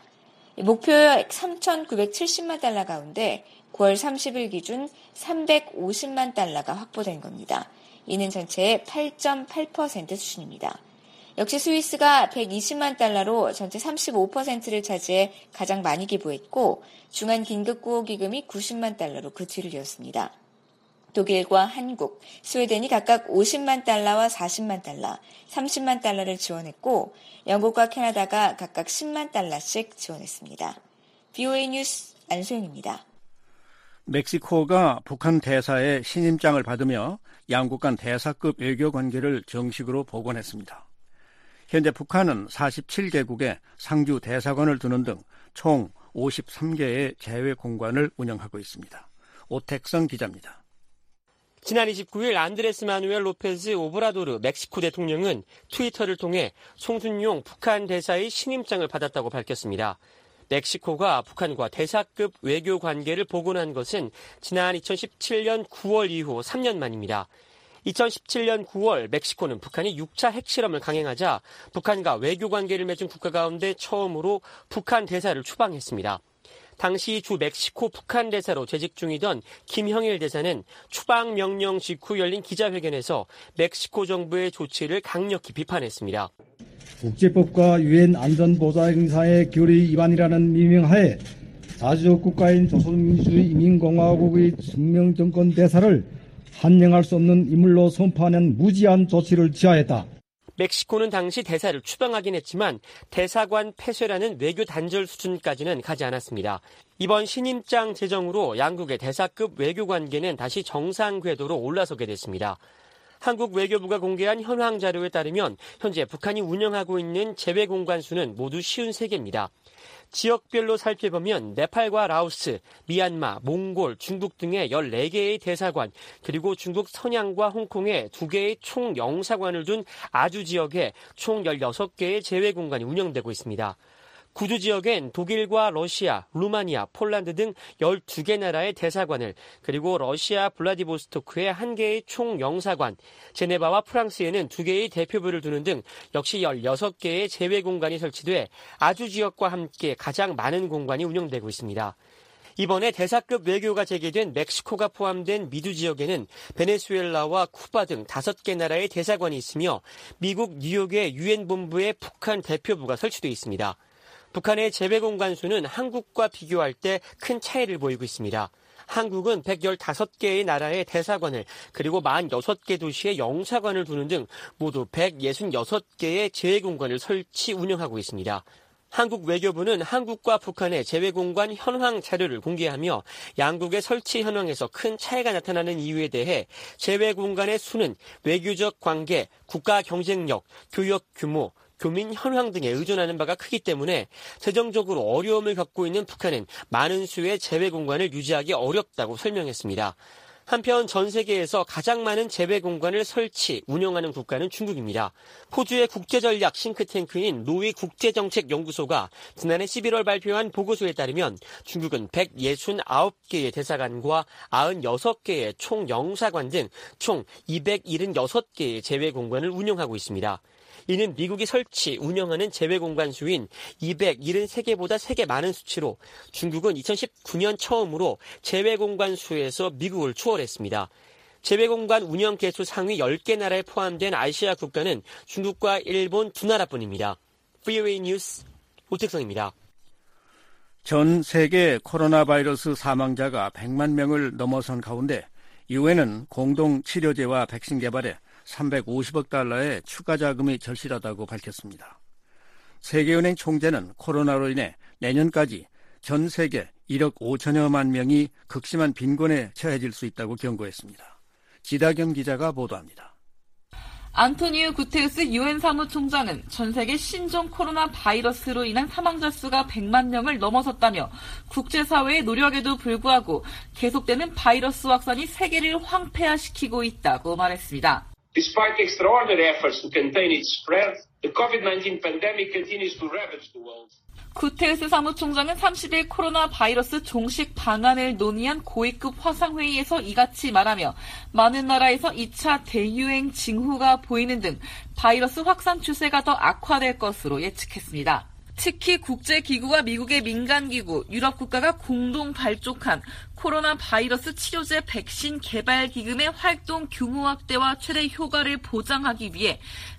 목표액 3,970만 달러 가운데 9월 30일 기준 350만 달러가 확보된 겁니다. 이는 전체의 8.8% 수준입니다. 역시 스위스가 120만 달러로 전체 35%를 차지해 가장 많이 기부했고 중앙긴급구호기금이 90만 달러로 그 뒤를 이었습니다. 독일과 한국, 스웨덴이 각각 50만 달러와 40만 달러, 30만 달러를 지원했고 영국과 캐나다가 각각 10만 달러씩 지원했습니다. VOA 뉴스 안소영입니다. 멕시코가 북한 대사의 신임장을 받으며 양국 간 대사급 외교 관계를 정식으로 복원했습니다. 현재 북한은 47개국의 상주 대사관을 두는 등 총 53개의 재외 공관을 운영하고 있습니다. 오택성 기자입니다. 지난 29일 안드레스 마누엘 로페즈 오브라도르 멕시코 대통령은 트위터를 통해 송순용 북한 대사의 신임장을 받았다고 밝혔습니다. 멕시코가 북한과 대사급 외교 관계를 복원한 것은 지난 2017년 9월 이후 3년 만입니다. 2017년 9월 멕시코는 북한이 6차 핵실험을 강행하자 북한과 외교 관계를 맺은 국가 가운데 처음으로 북한 대사를 추방했습니다. 당시 주 멕시코 북한 대사로 재직 중이던 김형일 대사는 추방 명령 직후 열린 기자회견에서 멕시코 정부의 조치를 강력히 비판했습니다. 국제법과 유엔 안전보장사의 결의 위반이라는 미명하에 자주적 국가인 조선민주주의인민공화국의 숙명정권 대사를 한명할 수 없는 인물로 선포하는 무지한 조치를 취하했다. 멕시코는 당시 대사를 추방하긴 했지만 대사관 폐쇄라는 외교 단절 수준까지는 가지 않았습니다. 이번 신임장 제정으로 양국의 대사급 외교 관계는 다시 정상 궤도로 올라서게 됐습니다. 한국 외교부가 공개한 현황 자료에 따르면 현재 북한이 운영하고 있는 재외 공관 수는 모두 53개입니다. 지역별로 살펴보면 네팔과 라오스, 미얀마, 몽골, 중국 등의 14개의 대사관, 그리고 중국 선양과 홍콩에 2개의 총 영사관을 둔 아주 지역에 총 16개의 재외 공간이 운영되고 있습니다. 구두 지역엔 독일과 러시아, 루마니아, 폴란드 등 12개 나라의 대사관을, 그리고 러시아 블라디보스토크에 1개의 총 영사관, 제네바와 프랑스에는 2개의 대표부를 두는 등 역시 16개의 재외 공간이 설치돼 아주 지역과 함께 가장 많은 공간이 운영되고 있습니다. 이번에 대사급 외교가 재개된 멕시코가 포함된 미두 지역에는 베네수엘라와 쿠바 등 5개 나라의 대사관이 있으며 미국 뉴욕의 유엔 본부에 북한 대표부가 설치되어 있습니다. 북한의 재외 공간 수는 한국과 비교할 때 큰 차이를 보이고 있습니다. 한국은 115개의 나라의 대사관을, 그리고 46개 도시의 영사관을 두는 등 모두 166개의 재외 공간을 설치 운영하고 있습니다. 한국 외교부는 한국과 북한의 재외 공간 현황 자료를 공개하며 양국의 설치 현황에서 큰 차이가 나타나는 이유에 대해 재외 공간의 수는 외교적 관계, 국가 경쟁력, 교역 규모, 교민 현황 등에 의존하는 바가 크기 때문에 재정적으로 어려움을 겪고 있는 북한은 많은 수의 재외 공간을 유지하기 어렵다고 설명했습니다. 한편 전 세계에서 가장 많은 재외 공간을 설치, 운영하는 국가는 중국입니다. 호주의 국제전략 싱크탱크인 노위 국제정책연구소가 지난해 11월 발표한 보고서에 따르면 중국은 169개의 대사관과 96개의 총영사관 등 총 276개의 재외 공간을 운영하고 있습니다. 이는 미국이 설치, 운영하는 재외공간 수인 273개보다 3개 많은 수치로 중국은 2019년 처음으로 재외공간 수에서 미국을 추월했습니다. 재외공간 운영 개수 상위 10개 나라에 포함된 아시아 국가는 중국과 일본 두 나라뿐입니다. VOA 뉴스 오택성입니다. 전 세계 코로나 바이러스 사망자가 100만 명을 넘어선 가운데 유엔은 공동 치료제와 백신 개발에 350억 달러의 추가 자금이 절실하다고 밝혔습니다. 세계은행 총재는 코로나로 인해 내년까지 전 세계 1억 5천여만 명이 극심한 빈곤에 처해질 수 있다고 경고했습니다. 지다경 기자가 보도합니다. 안토니오 구테르스 유엔 사무총장은 전 세계 신종 코로나 바이러스로 인한 사망자 수가 100만 명을 넘어섰다며 국제사회의 노력에도 불구하고 계속되는 바이러스 확산이 세계를 황폐화시키고 있다고 말했습니다. Despite extraordinary efforts to contain its spread, the COVID-19 pandemic continues to ravage the world. 구테르스 사무총장은 30일 코로나 바이러스 종식 방안을 논의한 고위급 화상회의에서 이같이 말하며 많은 나라에서 2차 대유행 징후가 보이는 등 바이러스 확산 추세가 더 악화될 것으로 예측했습니다. 특히 국제기구와 미국의 민간기구, 유럽 국가가 공동 발족한 코로나 바이러스 치료제 백신 개발 기금의 활동 규모 확대와 최대 효과를 보장하기 위해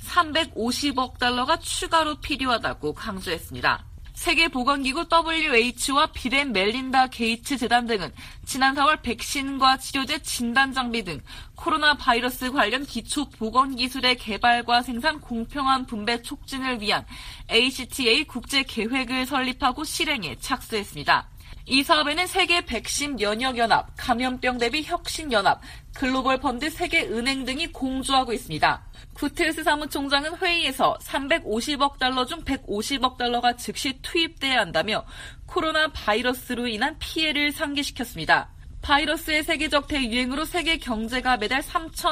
350억 달러가 추가로 필요하다고 강조했습니다. 세계보건기구 WHO와 빌 앤 멜린다 게이츠 재단 등은 지난 4월 백신과 치료제 진단 장비 등 코로나 바이러스 관련 기초 보건기술의 개발과 생산 공평한 분배 촉진을 위한 ACTA 국제 계획을 설립하고 실행에 착수했습니다. 이 사업에는 세계 백신 면역연합, 감염병 대비 혁신연합, 글로벌 펀드 세계은행 등이 공조하고 있습니다. 구테르스 사무총장은 회의에서 350억 달러 중 150억 달러가 즉시 투입돼야 한다며 코로나 바이러스로 인한 피해를 상기시켰습니다. 바이러스의 세계적 대유행으로 세계 경제가 매달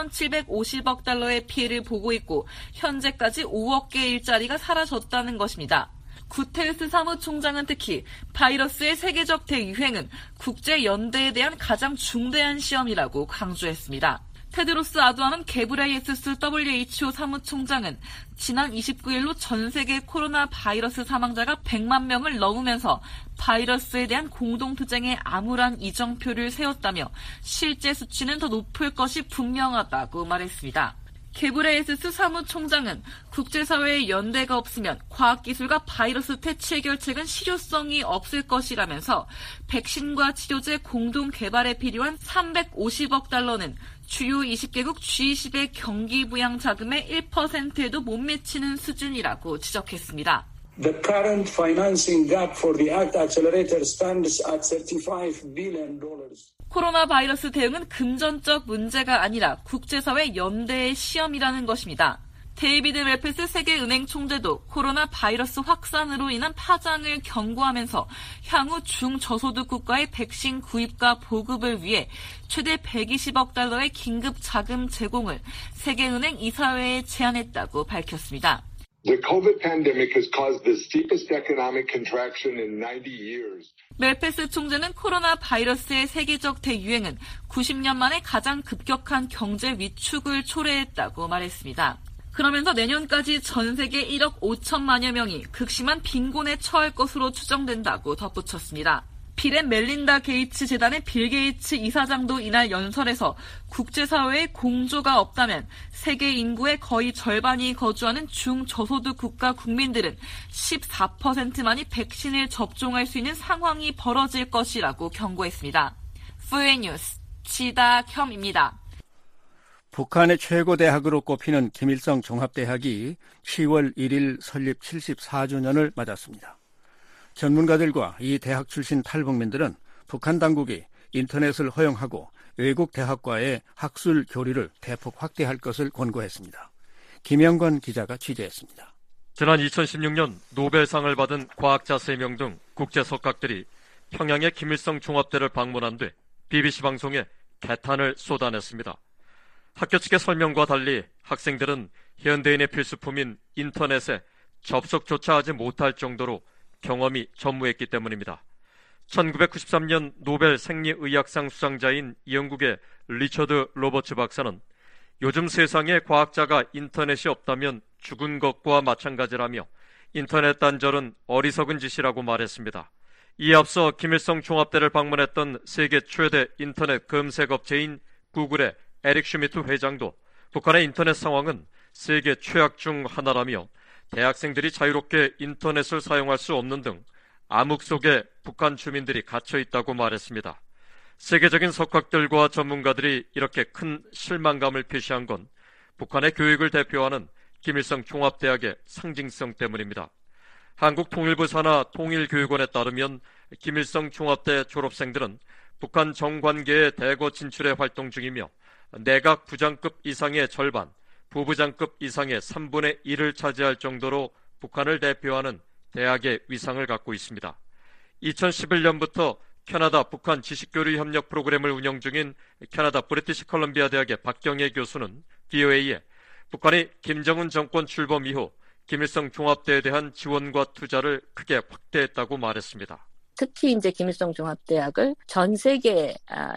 3,750억 달러의 피해를 보고 있고 현재까지 5억 개의 일자리가 사라졌다는 것입니다. 구테르스 사무총장은 특히 바이러스의 세계적 대유행은 국제연대에 대한 가장 중대한 시험이라고 강조했습니다. 테드로스 아두아놈 게브레예수스 WHO 사무총장은 지난 29일로 전 세계 코로나 바이러스 사망자가 100만 명을 넘으면서 바이러스에 대한 공동투쟁에 암울한 이정표를 세웠다며 실제 수치는 더 높을 것이 분명하다고 말했습니다. 게브레예수스 사무총장은 국제사회의 연대가 없으면 과학기술과 바이러스 퇴치 해결책은 실효성이 없을 것이라면서 백신과 치료제 공동 개발에 필요한 350억 달러는 주요 20개국 G20의 경기부양 자금의 1%에도 못 미치는 수준이라고 지적했습니다. The current financing gap for the ACT Accelerator stands at $35 billion. 코로나 바이러스 대응은 금전적 문제가 아니라 국제사회 연대의 시험이라는 것입니다. 데이비드 멜페스 세계은행 총재도 코로나 바이러스 확산으로 인한 파장을 경고하면서 향후 중저소득 국가의 백신 구입과 보급을 위해 최대 120억 달러의 긴급 자금 제공을 세계은행 이사회에 제안했다고 밝혔습니다. The COVID pandemic has caused the steepest economic contraction in 90 years. 멜페스 총재는 코로나 바이러스의 세계적 대유행은 90년 만에 가장 급격한 경제 위축을 초래했다고 말했습니다. 그러면서 내년까지 전 세계 1억 5천만여 명이 극심한 빈곤에 처할 것으로 추정된다고 덧붙였습니다. 빌 앤 멜린다 게이츠 재단의 빌 게이츠 이사장도 이날 연설에서 국제사회의 공조가 없다면 세계 인구의 거의 절반이 거주하는 중저소득 국가 국민들은 14%만이 백신을 접종할 수 있는 상황이 벌어질 것이라고 경고했습니다. VOA 뉴스 지다겸입니다. 북한의 최고 대학으로 꼽히는 김일성 종합대학이 10월 1일 설립 74주년을 맞았습니다. 전문가들과 이 대학 출신 탈북민들은 북한 당국이 인터넷을 허용하고 외국 대학과의 학술 교류를 대폭 확대할 것을 권고했습니다. 김영건 기자가 취재했습니다. 지난 2016년 노벨상을 받은 과학자 3명 등 국제 석학들이 평양의 김일성 종합대를 방문한 뒤 BBC 방송에 개탄을 쏟아냈습니다. 학교 측의 설명과 달리 학생들은 현대인의 필수품인 인터넷에 접속조차 하지 못할 정도로 경험이 전무했기 때문입니다. 1993년 노벨 생리의학상 수상자인 영국의 리처드 로버츠 박사는 요즘 세상에 과학자가 인터넷이 없다면 죽은 것과 마찬가지라며 인터넷 단절은 어리석은 짓이라고 말했습니다. 이에 앞서 김일성 종합대를 방문했던 세계 최대 인터넷 검색업체인 구글의 에릭 슈미트 회장도 북한의 인터넷 상황은 세계 최악 중 하나라며 대학생들이 자유롭게 인터넷을 사용할 수 없는 등 암흑 속에 북한 주민들이 갇혀 있다고 말했습니다. 세계적인 석학들과 전문가들이 이렇게 큰 실망감을 표시한 건 북한의 교육을 대표하는 김일성 종합대학의 상징성 때문입니다. 한국통일부 산하 통일교육원에 따르면 김일성 종합대 졸업생들은 북한 정관계의 대거 진출에 활동 중이며 내각 부장급 이상의 절반, 부부장급 이상의 3분의 1을 차지할 정도로 북한을 대표하는 대학의 위상을 갖고 있습니다. 2011년부터 캐나다 북한 지식교류 협력 프로그램을 운영 중인 캐나다 브리티시 컬럼비아 대학의 박경혜 교수는 VOA에 북한이 김정은 정권 출범 이후 김일성 종합대에 대한 지원과 투자를 크게 확대했다고 말했습니다. 특히 이제 김일성 종합대학을 전 세계의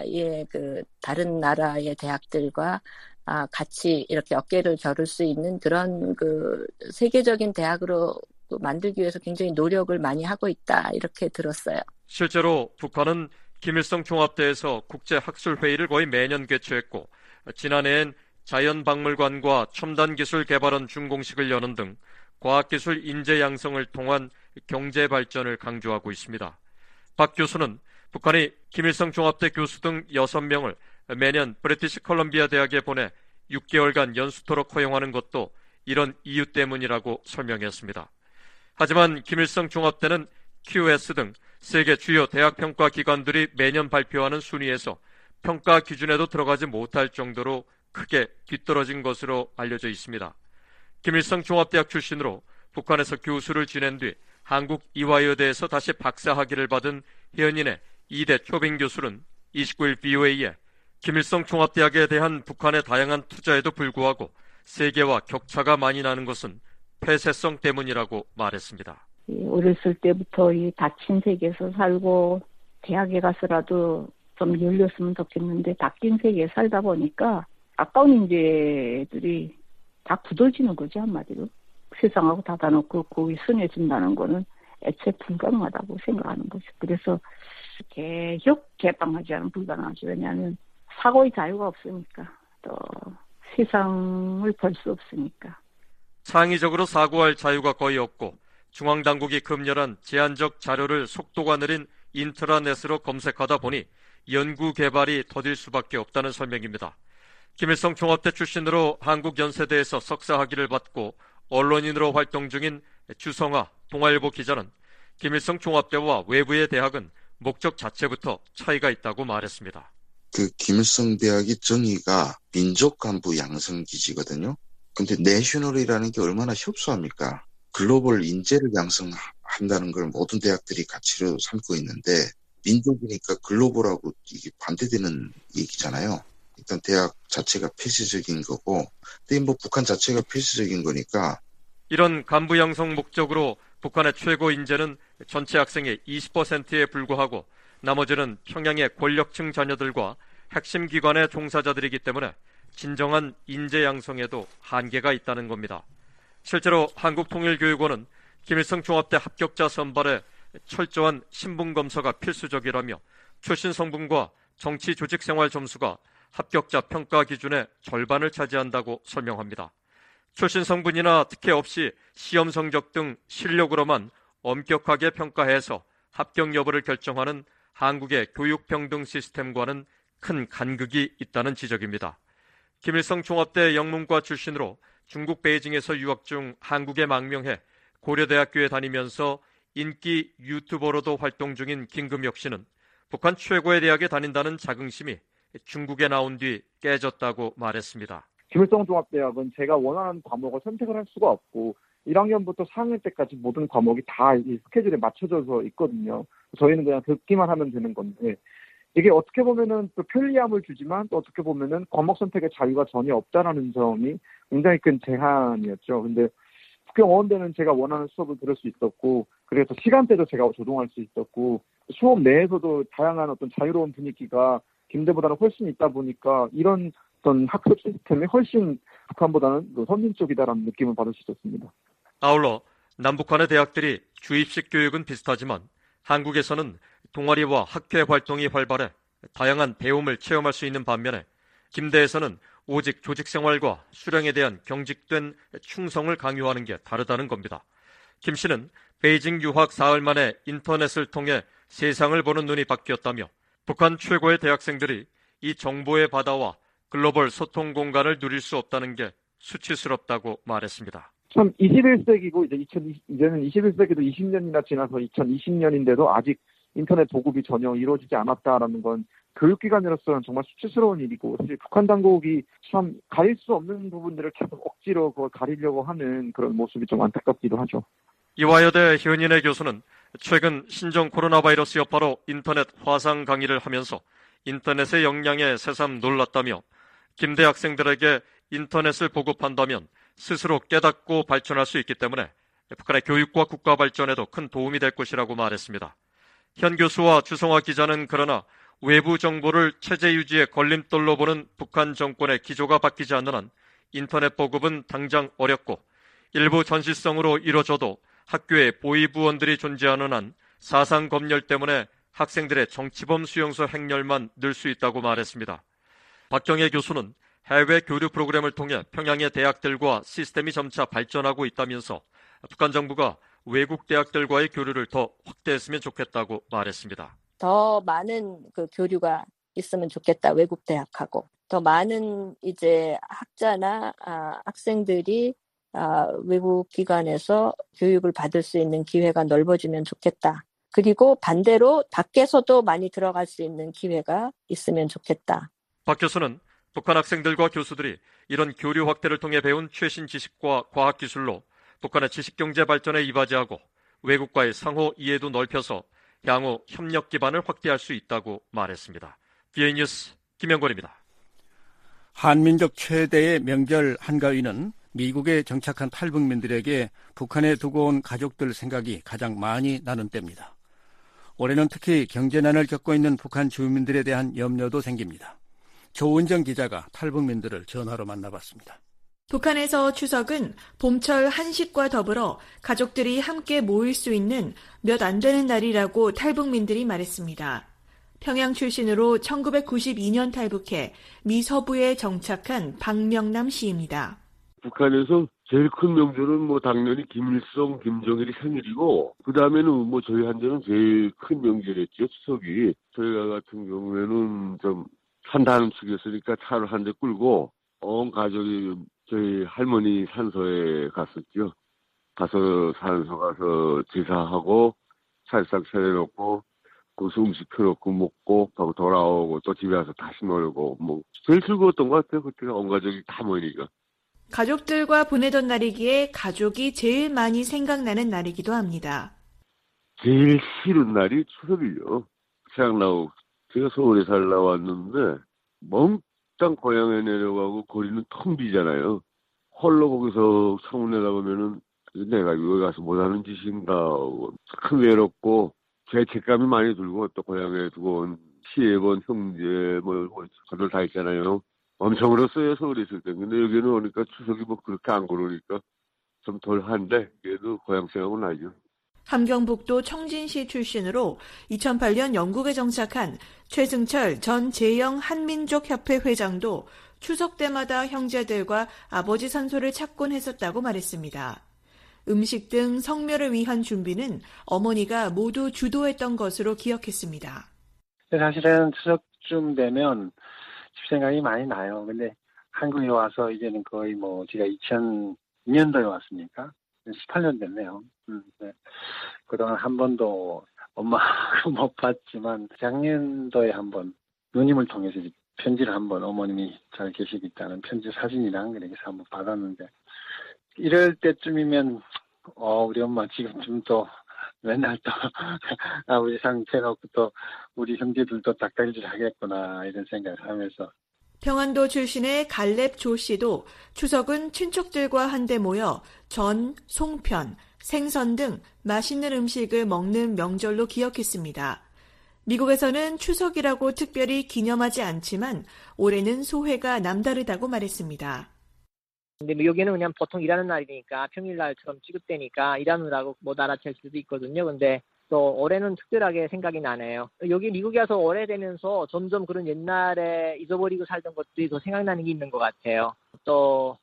다른 나라의 대학들과 같이 이렇게 어깨를 겨룰 수 있는 그런 세계적인 대학으로 만들기 위해서 굉장히 노력을 많이 하고 있다 이렇게 들었어요. 실제로 북한은 김일성 종합대에서 국제학술회의를 거의 매년 개최했고 지난해엔 자연박물관과 첨단기술 개발원 준공식을 여는 등 과학기술 인재 양성을 통한 경제 발전을 강조하고 있습니다. 박 교수는 북한이 김일성 종합대 교수 등 6명을 매년 브리티시 컬럼비아 대학에 보내 6개월간 연수토록 허용하는 것도 이런 이유 때문이라고 설명했습니다. 하지만 김일성 종합대는 QS 등 세계 주요 대학 평가 기관들이 매년 발표하는 순위에서 평가 기준에도 들어가지 못할 정도로 크게 뒤떨어진 것으로 알려져 있습니다. 김일성 종합대학 출신으로 북한에서 교수를 지낸 뒤 한국 이화여대에서 다시 박사학위를 받은 현인의 이대 초빙 교수는 29일 VOA에 김일성 종합대학에 대한 북한의 다양한 투자에도 불구하고 세계와 격차가 많이 나는 것은 폐쇄성 때문이라고 말했습니다. 어렸을 때부터 이 닫힌 세계에서 살고 대학에 가서라도 좀 열렸으면 좋겠는데 닫힌 세계에 살다 보니까 가까운 인재들이 다 굳어지는 거죠, 한마디로. 세상하고 닫아놓고 거기 순해진다는 거는 애초에 불가능하다고 생각하는 거죠. 그래서 개방하지 않으면 불가능하죠. 왜냐하면 사고의 자유가 없으니까, 또 세상을 볼 수 없으니까. 창의적으로 사고할 자유가 거의 없고 중앙당국이 검열한 제한적 자료를 속도가 느린 인트라넷으로 검색하다 보니 연구 개발이 더딜 수밖에 없다는 설명입니다. 김일성 종합대 출신으로 한국연세대에서 석사학위를 받고 언론인으로 활동 중인 주성아 동아일보 기자는 김일성 종합대와 외부의 대학은 목적 자체부터 차이가 있다고 말했습니다. 김일성 대학의 정의가 민족 간부 양성 기지거든요. 근데 내셔널이라는 게 얼마나 협소합니까? 글로벌 인재를 양성한다는 걸 모든 대학들이 가치로 삼고 있는데 민족이니까 글로벌하고 이게 반대되는 얘기잖아요. 일단 대학 자체가 폐쇄적인 거고, 근데 북한 자체가 폐쇄적인 거니까. 이런 간부 양성 목적으로 북한의 최고 인재는 전체 학생의 20%에 불과하고 나머지는 평양의 권력층 자녀들과 핵심 기관의 종사자들이기 때문에 진정한 인재 양성에도 한계가 있다는 겁니다. 실제로 한국통일교육원은 김일성 종합대 합격자 선발에 철저한 신분 검사가 필수적이라며 출신 성분과 정치 조직 생활 점수가 합격자 평가 기준의 절반을 차지한다고 설명합니다. 출신 성분이나 특혜 없이 시험 성적 등 실력으로만 엄격하게 평가해서 합격 여부를 결정하는 한국의 교육평등 시스템과는 큰 간극이 있다는 지적입니다. 김일성 종합대 영문과 출신으로 중국 베이징에서 유학 중 한국에 망명해 고려대학교에 다니면서 인기 유튜버로도 활동 중인 김금혁 씨는 북한 최고의 대학에 다닌다는 자긍심이 중국에 나온 뒤 깨졌다고 말했습니다. 김일성 종합대학은 제가 원하는 과목을 선택을 할 수가 없고 1학년부터 4학년 때까지 모든 과목이 다 이 스케줄에 맞춰져서 있거든요. 저희는 그냥 듣기만 하면 되는 건데 이게 어떻게 보면은 또 편리함을 주지만 또 어떻게 보면은 과목 선택의 자유가 전혀 없다라는 점이 굉장히 큰 제한이었죠. 근데 북경어원대는 제가 원하는 수업을 들을 수 있었고 그래서 시간대도 제가 조정할 수 있었고 수업 내에서도 다양한 어떤 자유로운 분위기가 김대보다는 훨씬 있다 보니까 이런 어떤 학습 시스템이 훨씬 북한보다는 선진적이다라는 느낌을 받을 수 있었습니다. 아울러 남북한의 대학들이 주입식 교육은 비슷하지만 한국에서는 동아리와 학회 활동이 활발해 다양한 배움을 체험할 수 있는 반면에 김대에서는 오직 조직생활과 수령에 대한 경직된 충성을 강요하는 게 다르다는 겁니다. 김 씨는 베이징 유학 사흘 만에 인터넷을 통해 세상을 보는 눈이 바뀌었다며 북한 최고의 대학생들이 이 정보의 바다와 글로벌 소통 공간을 누릴 수 없다는 게 수치스럽다고 말했습니다. 참 21세기고 이제는 21세기도 20년이나 지나서 2020년인데도 아직 인터넷 보급이 전혀 이루어지지 않았다라는 건 교육기관으로서는 정말 수치스러운 일이고 사실 북한 당국이 참 가릴 수 없는 부분들을 계속 억지로 그걸 가리려고 하는 그런 모습이 좀 안타깝기도 하죠. 이화여대 현인혜 교수는 최근 신종 코로나 바이러스 여파로 인터넷 화상 강의를 하면서 인터넷의 영향에 새삼 놀랐다며 김대 학생들에게 인터넷을 보급한다면 스스로 깨닫고 발전할 수 있기 때문에 북한의 교육과 국가 발전에도 큰 도움이 될 것이라고 말했습니다. 현 교수와 주성화 기자는 그러나 외부 정보를 체제 유지의 걸림돌로 보는 북한 정권의 기조가 바뀌지 않는 한 인터넷 보급은 당장 어렵고 일부 전시성으로 이뤄져도 학교에 보위부원들이 존재하는 한 사상 검열 때문에 학생들의 정치범 수용소 행렬만 늘 수 있다고 말했습니다. 박경혜 교수는 해외 교류 프로그램을 통해 평양의 대학들과 시스템이 점차 발전하고 있다면서 북한 정부가 외국 대학들과의 교류를 더 확대했으면 좋겠다고 말했습니다. 더 많은 그 교류가 있으면 좋겠다. 외국 대학하고 더 많은 이제 학자나 학생들이 외국 기관에서 교육을 받을 수 있는 기회가 넓어지면 좋겠다. 그리고 반대로 밖에서도 많이 들어갈 수 있는 기회가 있으면 좋겠다. 박 교수는 북한 학생들과 교수들이 이런 교류 확대를 통해 배운 최신 지식과 과학기술로 북한의 지식경제 발전에 이바지하고 외국과의 상호 이해도 넓혀서 향후 협력 기반을 확대할 수 있다고 말했습니다. BA 뉴스 김영권입니다. 한민족 최대의 명절 한가위는 미국에 정착한 탈북민들에게 북한에 두고 온 가족들 생각이 가장 많이 나는 때입니다. 올해는 특히 경제난을 겪고 있는 북한 주민들에 대한 염려도 생깁니다. 조은정 기자가 탈북민들을 전화로 만나봤습니다. 북한에서 추석은 봄철 한식과 더불어 가족들이 함께 모일 수 있는 몇 안 되는 날이라고 탈북민들이 말했습니다. 평양 출신으로 1992년 탈북해 미 서부에 정착한 박명남 씨입니다. 북한에서 제일 큰 명절은 당연히 김일성, 김정일이 생일이고 그 다음에는 저희한테는 제일 큰 명절이었죠, 추석이. 저희가 같은 경우에는 좀 산다는 측이었으니까 차를 한 대 끌고 온 가족이 저희 할머니 산소에 갔었죠. 가서 산소 가서 제사하고 찰싹 차려놓고 거기서 음식 펴놓고 먹고 하고 돌아오고 또 집에 와서 다시 놀고 제일 즐거웠던 것 같아요. 그때가 온 가족이 다 모이니까. 가족들과 보내던 날이기에 가족이 제일 많이 생각나는 날이기도 합니다. 제일 싫은 날이 추석이요. 생각나고 제가 서울에 살다 왔는데 멍땅 고향에 내려가고 거리는 텅 비잖아요. 홀로 거기서 창문 내다보면은 내가 여기 가서 못하는 짓인가 큰 외롭고 죄책감이 많이 들고 또 고향에 두고 온 시애번 형제 그들 다 있잖아요. 엄청 울었어요, 서울에 있을 때. 근데 여기는 오니까 추석이 그렇게 안 그러니까 좀 덜한데 그래도 고향 생각은 나죠. 함경북도 청진시 출신으로 2008년 영국에 정착한 최승철 전 재영 한민족협회 회장도 추석 때마다 형제들과 아버지 산소를 찾곤 했었다고 말했습니다. 음식 등 성묘를 위한 준비는 어머니가 모두 주도했던 것으로 기억했습니다. 사실은 추석쯤 되면 집 생각이 많이 나요. 근데 한국에 와서 이제는 거의 제가 2002년도에 왔으니까 18년 됐네요. 네. 그동안 한 번도 엄마하고 못 봤지만 작년도에 한 번 누님을 통해서 편지를 한번 어머님이 잘 계시고 있다는 편지 사진이랑 이렇게 해서 한번 받았는데 이럴 때쯤이면 우리 엄마 지금쯤 또 맨날 또 아버지 상태놓고 또 우리 형제들도 닭다리질 하겠구나 이런 생각을 하면서. 평안도 출신의 갈렙 조 씨도 추석은 친척들과 한데 모여 전, 송편, 생선 등 맛있는 음식을 먹는 명절로 기억했습니다. 미국에서는 추석이라고 특별히 기념하지 않지만 올해는 소회가 남다르다고 말했습니다. 근데 여기는 그냥 보통 일하는 날이니까 평일날처럼 취급되니까 일하느라고 못 알아챌 수도 있거든요. 근데 또 올해는 특별하게 생각이 나네요. 여기 미국에 와서 오래되면서 점점 그런 옛날에 잊어버리고 살던 것들이 더 생각나는 게 있는 것 같아요. 또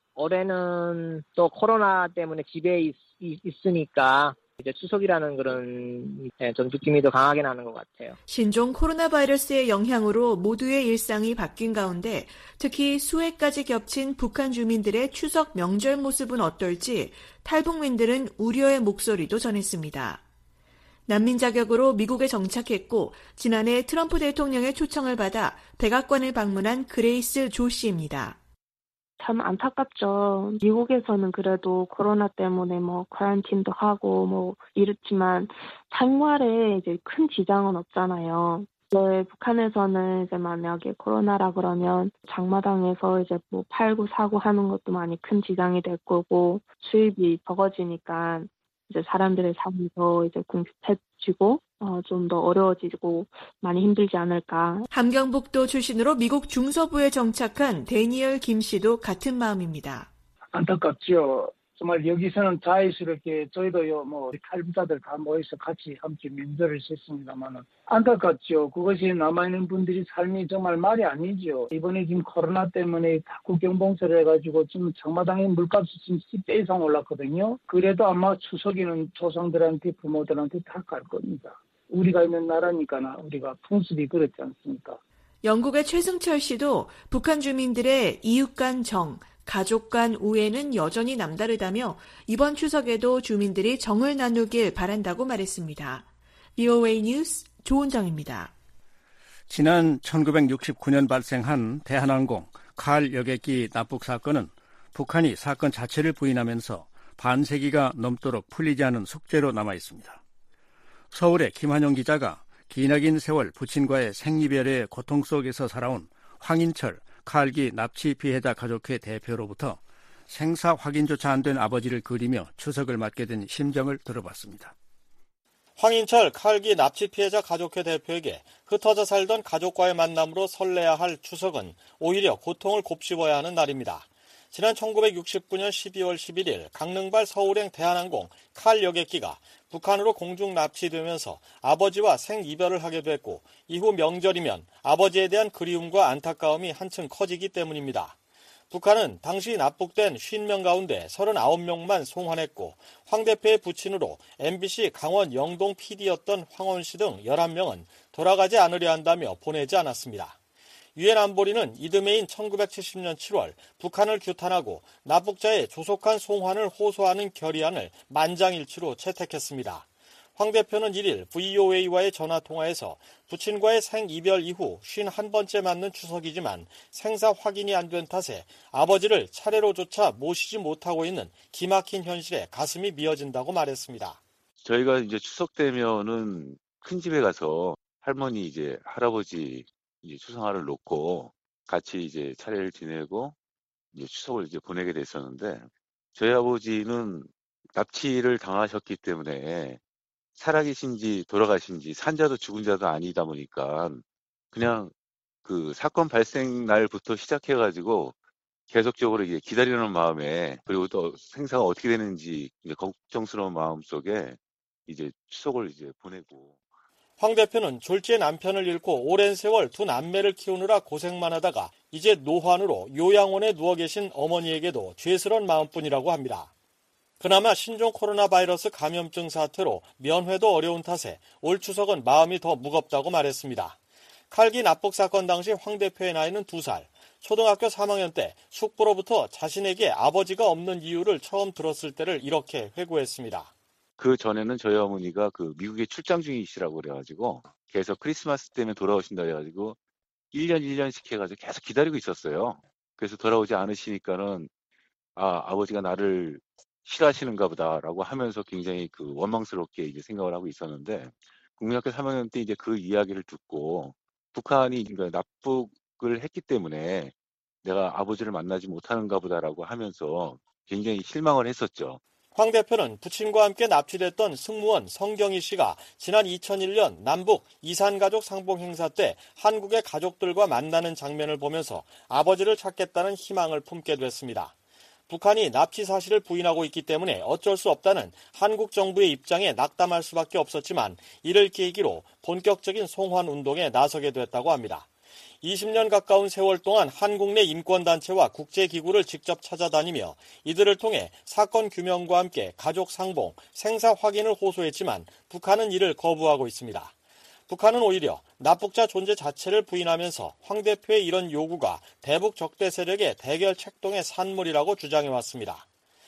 올해는 또 코로나 때문에 집에 있으니까 이제 추석이라는 그런 좀 느낌이 더 강하게 나는 것 같아요. 신종 코로나 바이러스의 영향으로 모두의 일상이 바뀐 가운데 특히 수해까지 겹친 북한 주민들의 추석 명절 모습은 어떨지 탈북민들은 우려의 목소리도 전했습니다. 난민 자격으로 미국에 정착했고 지난해 트럼프 대통령의 초청을 받아 백악관을 방문한 그레이스 조 씨입니다. 참 안타깝죠. 미국에서는 그래도 코로나 때문에 쿼런틴도 하고 이렇지만 생활에 이제 큰 지장은 없잖아요. 북한에서는 이제 만약에 코로나라 그러면 장마당에서 이제 팔고 사고 하는 것도 많이 큰 지장이 될 거고 수입이 적어지니까 이제 사람들의 삶이 더 이제 궁핍해지고 좀 더 어려워지고 많이 힘들지 않을까. 함경북도 출신으로 미국 중서부에 정착한 데니얼 김 씨도 같은 마음입니다. 안타깝죠. 정말 여기서는 자유스럽게 저희도요 탈북자들 다 모여서 같이 함께 명절을 씻습니다만은 안타깝죠. 그것이 남아있는 분들이 삶이 정말 말이 아니죠. 이번에 지금 코로나 때문에 다 국경봉쇄를 해가지고 지금 장마당의 물값이 지금 10배 이상 올랐거든요. 그래도 아마 추석에는 조상들한테 부모들한테 다 갈 겁니다. 우리가 있는 나라니까 우리가 풍습이 그렇지 않습니까? 영국의 최승철 씨도 북한 주민들의 이웃 간 정, 가족 간 우애는 여전히 남다르다며 이번 추석에도 주민들이 정을 나누길 바란다고 말했습니다. VOA 뉴스 조은정입니다. 지난 1969년 발생한 대한항공 칼 여객기 납북 사건은 북한이 사건 자체를 부인하면서 반세기가 넘도록 풀리지 않은 숙제로 남아 있습니다. 서울의 김한용 기자가 기나긴 세월 부친과의 생이별의 고통 속에서 살아온 황인철 칼기 납치 피해자 가족회 대표로부터 생사 확인조차 안 된 아버지를 그리며 추석을 맞게 된 심정을 들어봤습니다. 황인철 칼기 납치 피해자 가족회 대표에게 흩어져 살던 가족과의 만남으로 설레야 할 추석은 오히려 고통을 곱씹어야 하는 날입니다. 지난 1969년 12월 11일 강릉발 서울행 대한항공 칼 여객기가 북한으로 공중 납치되면서 아버지와 생이별을 하게 됐고 이후 명절이면 아버지에 대한 그리움과 안타까움이 한층 커지기 때문입니다. 북한은 당시 납북된 50명 가운데 39명만 송환했고 황 대표의 부친으로 MBC 강원 영동 PD였던 황원 씨 등 11명은 돌아가지 않으려 한다며 보내지 않았습니다. 유엔 안보리는 이듬해인 1970년 7월 북한을 규탄하고 납북자의 조속한 송환을 호소하는 결의안을 만장일치로 채택했습니다. 황 대표는 1일 VOA와의 전화통화에서 부친과의 생이별 이후 51번째 맞는 추석이지만 생사 확인이 안 된 탓에 아버지를 차례로조차 모시지 못하고 있는 기막힌 현실에 가슴이 미어진다고 말했습니다. 저희가 이제 추석 되면은 큰 집에 가서 할머니 이제 할아버지 이제 추상화를 놓고 같이 이제 차례를 지내고 이제 추석을 이제 보내게 됐었는데 저희 아버지는 납치를 당하셨기 때문에 살아계신지 돌아가신지 산자도 죽은 자도 아니다 보니까 그냥 그 사건 발생 날부터 시작해가지고 계속적으로 이제 기다리는 마음에 그리고 또 생사가 어떻게 되는지 이제 걱정스러운 마음 속에 이제 추석을 이제 보내고. 황 대표는 졸지에 남편을 잃고 오랜 세월 두 남매를 키우느라 고생만 하다가 이제 노환으로 요양원에 누워 계신 어머니에게도 죄스러운 마음뿐이라고 합니다. 그나마 신종 코로나 바이러스 감염증 사태로 면회도 어려운 탓에 올 추석은 마음이 더 무겁다고 말했습니다. 칼기 납북 사건 당시 황 대표의 나이는 2살, 초등학교 3학년 때 숙부로부터 자신에게 아버지가 없는 이유를 처음 들었을 때를 이렇게 회고했습니다. 그 전에는 저희 어머니가 그 미국에 출장 중이시라고 그래가지고 계속 크리스마스 때문에 돌아오신다 그래가지고 1년씩 해가지고 계속 기다리고 있었어요. 그래서 돌아오지 않으시니까는 아버지가 나를 싫어하시는가 보다라고 하면서 굉장히 그 원망스럽게 이제 생각을 하고 있었는데, 국민학교 3학년 때 이제 그 이야기를 듣고 북한이 그러니까 납북을 했기 때문에 내가 아버지를 만나지 못하는가 보다라고 하면서 굉장히 실망을 했었죠. 황 대표는 부친과 함께 납치됐던 승무원 성경희 씨가 지난 2001년 남북 이산가족 상봉 행사 때 한국의 가족들과 만나는 장면을 보면서 아버지를 찾겠다는 희망을 품게 됐습니다. 북한이 납치 사실을 부인하고 있기 때문에 어쩔 수 없다는 한국 정부의 입장에 낙담할 수밖에 없었지만 이를 계기로 본격적인 송환 운동에 나서게 됐다고 합니다. 20년 가까운 세월 동안 한국 내 인권단체와 국제기구를 직접 찾아다니며 이들을 통해 사건 규명과 함께 가족 상봉, 생사 확인을 호소했지만 북한은 이를 거부하고 있습니다. 북한은 오히려 납북자 존재 자체를 부인하면서 황 대표의 이런 요구가 대북 적대 세력의 대결 책동의 산물이라고 주장해왔습니다.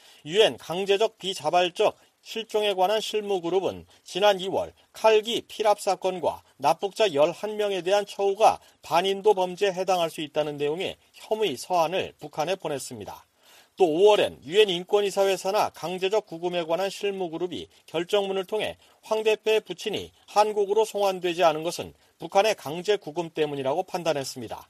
유엔 강제적 비자발적 실종에 관한 실무그룹은 지난 2월 칼기 피랍 사건과 납북자 11명에 대한 처우가 반인도 범죄에 해당할 수 있다는 내용의 혐의 서한을 북한에 보냈습니다. 또 5월엔 유엔 인권이사회 산하 강제적 구금에 관한 실무그룹이 결정문을 통해 황 대표의 부친이 한국으로 송환되지 않은 것은 북한의 강제 구금 때문이라고 판단했습니다.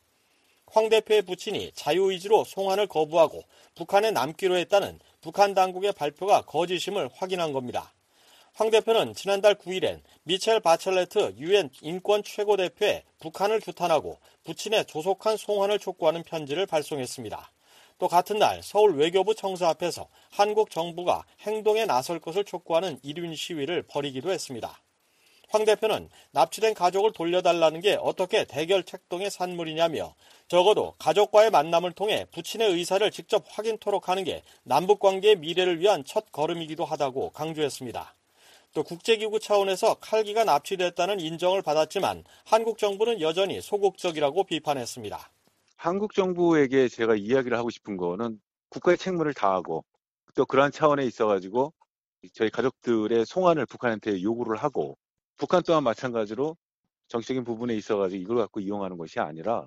황 대표의 부친이 자유의지로 송환을 거부하고 북한에 남기로 했다는 북한 당국의 발표가 거짓임을 확인한 겁니다. 황 대표는 지난달 9일엔 미첼 바첼레트 유엔 인권 최고대표에 북한을 규탄하고 부친의 조속한 송환을 촉구하는 편지를 발송했습니다. 또 같은 날 서울 외교부 청사 앞에서 한국 정부가 행동에 나설 것을 촉구하는 일윤 시위를 벌이기도 했습니다. 황 대표는 납치된 가족을 돌려달라는 게 어떻게 대결 책동의 산물이냐며 적어도 가족과의 만남을 통해 부친의 의사를 직접 확인토록 하는 게 남북관계의 미래를 위한 첫 걸음이기도 하다고 강조했습니다. 또 국제기구 차원에서 칼기가 납치됐다는 인정을 받았지만 한국 정부는 여전히 소극적이라고 비판했습니다. 한국 정부에게 제가 이야기를 하고 싶은 거는 국가의 책무를 다하고 또 그러한 차원에 있어가지고 저희 가족들의 송환을 북한한테 요구를 하고 북한 또한 마찬가지로 정치적인 부분에 있어가지고 이걸 갖고 이용하는 것이 아니라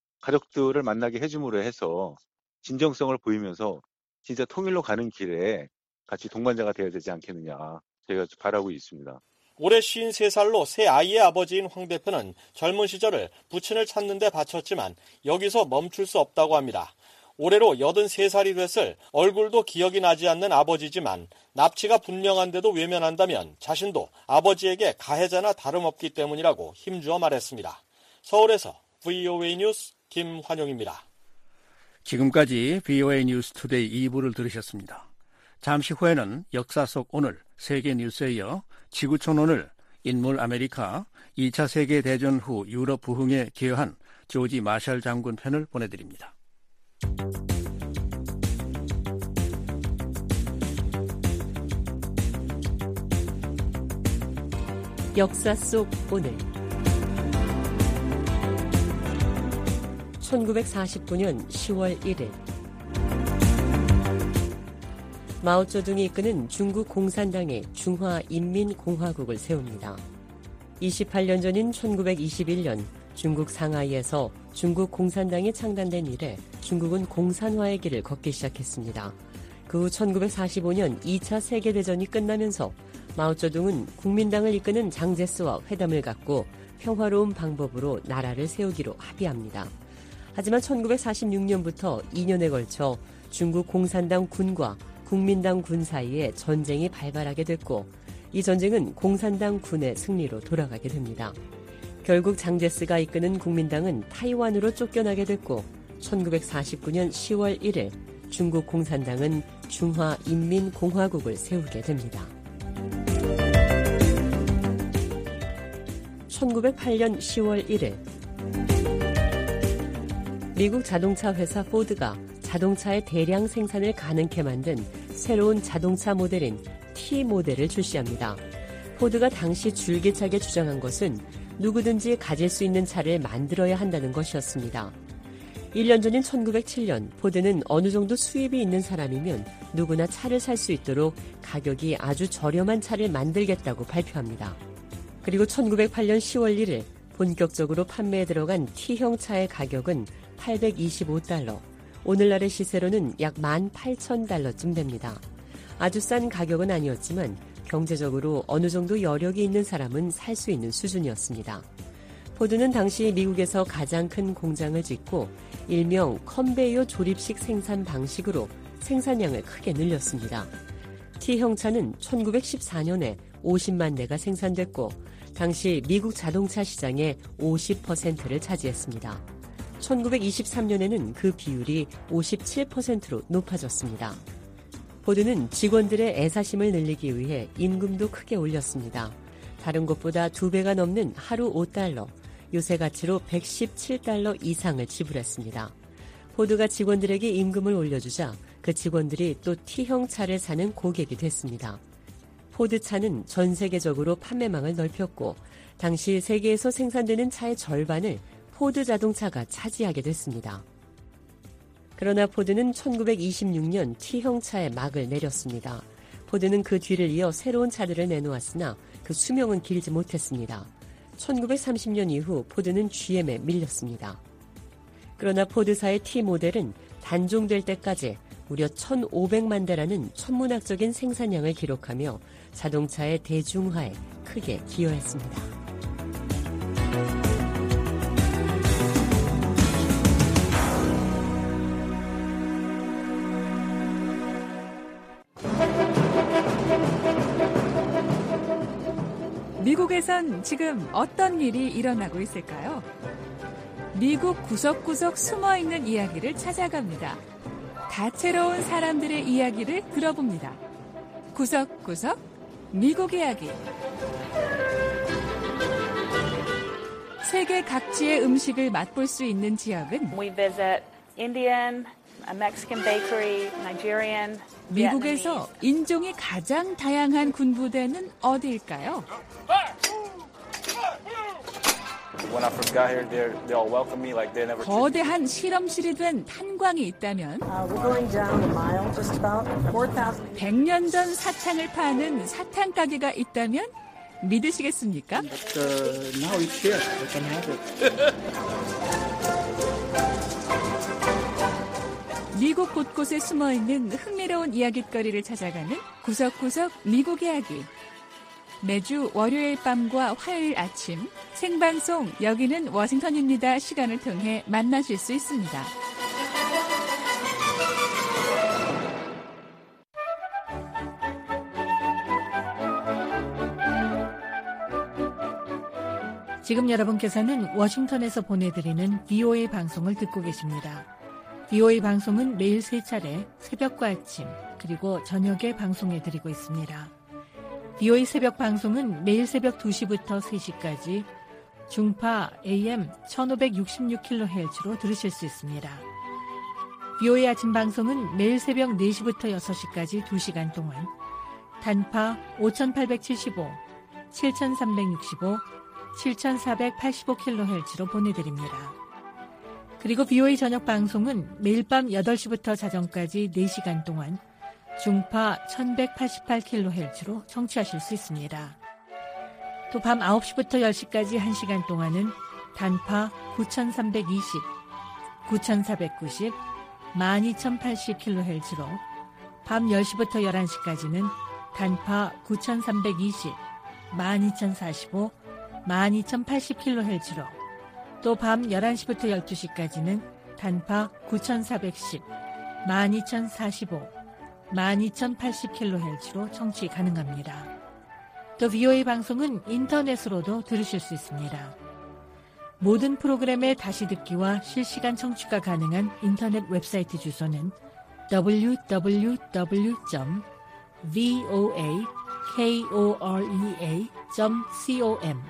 가족들을 만나게 해줌으로 해서 진정성을 보이면서 진짜 통일로 가는 길에 같이 동반자가 되어야 되지 않겠느냐 제가 바라고 있습니다. 올해 53살로 세 아이의 아버지인 황 대표는 젊은 시절을 부친을 찾는 데 바쳤지만 여기서 멈출 수 없다고 합니다. 올해로 83살이 됐을 얼굴도 기억이 나지 않는 아버지지만 납치가 분명한데도 외면한다면 자신도 아버지에게 가해자나 다름없기 때문이라고 힘주어 말했습니다. 서울에서 VOA 뉴스 김환용입니다. 지금까지 VOA 뉴스 투데이 2부를 들으셨습니다. 잠시 후에는 역사 속 오늘 세계 뉴스에 이어 지구촌 오늘 인물 아메리카 2차 세계대전 후 유럽 부흥에 기여한 조지 마샬 장군 편을 보내드립니다. 역사 속 오늘 1949년 10월 1일 마오쩌둥이 이끄는 중국 공산당의 중화인민공화국을 세웁니다. 28년 전인 1921년 중국 상하이에서 중국 공산당이 창단된 이래 중국은 공산화의 길을 걷기 시작했습니다. 그 후 1945년 2차 세계대전이 끝나면서 마오쩌둥은 국민당을 이끄는 장제스와 회담을 갖고 평화로운 방법으로 나라를 세우기로 합의합니다. 하지만 1946년부터 2년에 걸쳐 중국 공산당 군과 국민당 군 사이에 전쟁이 발발하게 됐고 이 전쟁은 공산당 군의 승리로 돌아가게 됩니다. 결국 장제스가 이끄는 국민당은 타이완으로 쫓겨나게 됐고 1949년 10월 1일 중국 공산당은 중화인민공화국을 세우게 됩니다. 1908년 10월 1일 미국 자동차 회사 포드가 자동차의 대량 생산을 가능케 만든 새로운 자동차 모델인 T 모델을 출시합니다. 포드가 당시 줄기차게 주장한 것은 누구든지 가질 수 있는 차를 만들어야 한다는 것이었습니다. 1년 전인 1907년 포드는 어느 정도 수입이 있는 사람이면 누구나 차를 살 수 있도록 가격이 아주 저렴한 차를 만들겠다고 발표합니다. 그리고 1908년 10월 1일, 본격적으로 판매에 들어간 T형 차의 가격은 $825, 오늘날의 시세로는 약 18,000달러쯤 됩니다. 아주 싼 가격은 아니었지만 경제적으로 어느 정도 여력이 있는 사람은 살 수 있는 수준이었습니다. 포드는 당시 미국에서 가장 큰 공장을 짓고 일명 컨베이어 조립식 생산 방식으로 생산량을 크게 늘렸습니다. T형 차는 1914년에 50만 대가 생산됐고 당시 미국 자동차 시장의 50%를 차지했습니다. 1923년에는 그 비율이 57%로 높아졌습니다. 포드는 직원들의 애사심을 늘리기 위해 임금도 크게 올렸습니다. 다른 곳보다 2배가 넘는 하루 $5, 요새 가치로 $117 이상을 지불했습니다. 포드가 직원들에게 임금을 올려주자 그 직원들이 또 T형 차를 사는 고객이 됐습니다. 포드 차는 전 세계적으로 판매망을 넓혔고 당시 세계에서 생산되는 차의 절반을 포드 자동차가 차지하게 됐습니다. 그러나 포드는 1926년 T형 차에 막을 내렸습니다. 포드는 그 뒤를 이어 새로운 차들을 내놓았으나 그 수명은 길지 못했습니다. 1930년 이후 포드는 GM에 밀렸습니다. 그러나 포드사의 T 모델은 단종될 때까지 무려 1,500만 대라는 천문학적인 생산량을 기록하며 자동차의 대중화에 크게 기여했습니다. 미국에선 지금 어떤 일이 일어나고 있을까요? 미국 구석구석 숨어있는 이야기를 찾아갑니다. 다채로운 사람들의 이야기를 들어봅니다. 구석구석 미국 이야기. 세계 각지의 음식을 맛볼 수 있는 지역은 We visit Indian, Mexican bakery, Nigerian, 미국에서 인종이 가장 다양한 군부대는 어디일까요? When I first got here, they all welcomed me like they never. 거대한 실험실이 된 탄광이 있다면 100년 전 사탕을 파는 사탕 가게가 있다면 믿으시겠습니까? Now it's here. I can have it. 미국 곳곳에 숨어있는 흥미로운 이야깃거리를 찾아가는 구석구석 미국 이야기. 매주 월요일 밤과 화요일 아침 생방송 여기는 워싱턴입니다 시간을 통해 만나실 수 있습니다. 지금 여러분께서는 워싱턴에서 보내드리는 VOA 방송을 듣고 계십니다. VOA 방송은 매일 3차례 새벽과 아침 그리고 저녁에 방송해드리고 있습니다. VOA 새벽 방송은 매일 새벽 2시부터 3시까지 중파 AM 1566kHz로 들으실 수 있습니다. VOA 아침 방송은 매일 새벽 4시부터 6시까지 2시간 동안 단파 5875, 7365, 7485kHz로 보내드립니다. 그리고 VOA 저녁 방송은 매일 밤 8시부터 자정까지 4시간 동안 중파 1188kHz로 청취하실 수 있습니다. 또 밤 9시부터 10시까지 1시간 동안은 단파 9320, 9490, 12080kHz로 밤 10시부터 11시까지는 단파 9320, 12045, 12080kHz로 또 밤 11시부터 12시까지는 단파 9410, 12045, 12080kHz로 청취 가능합니다. 또 VOA 방송은 인터넷으로도 들으실 수 있습니다. 모든 프로그램의 다시 듣기와 실시간 청취가 가능한 인터넷 웹사이트 주소는 www.voakorea.com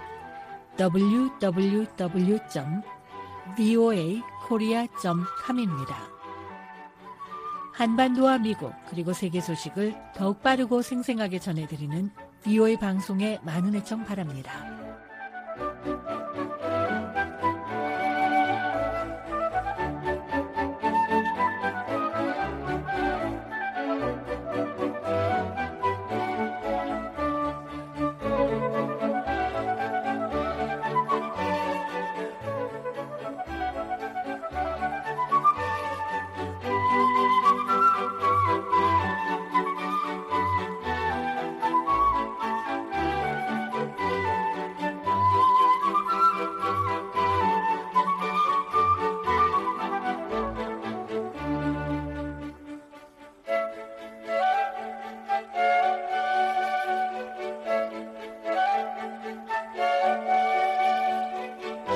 www.voakorea.com입니다. 한반도와 미국 그리고 세계 소식을 더욱 빠르고 생생하게 전해드리는 VOA 방송에 많은 애청 바랍니다.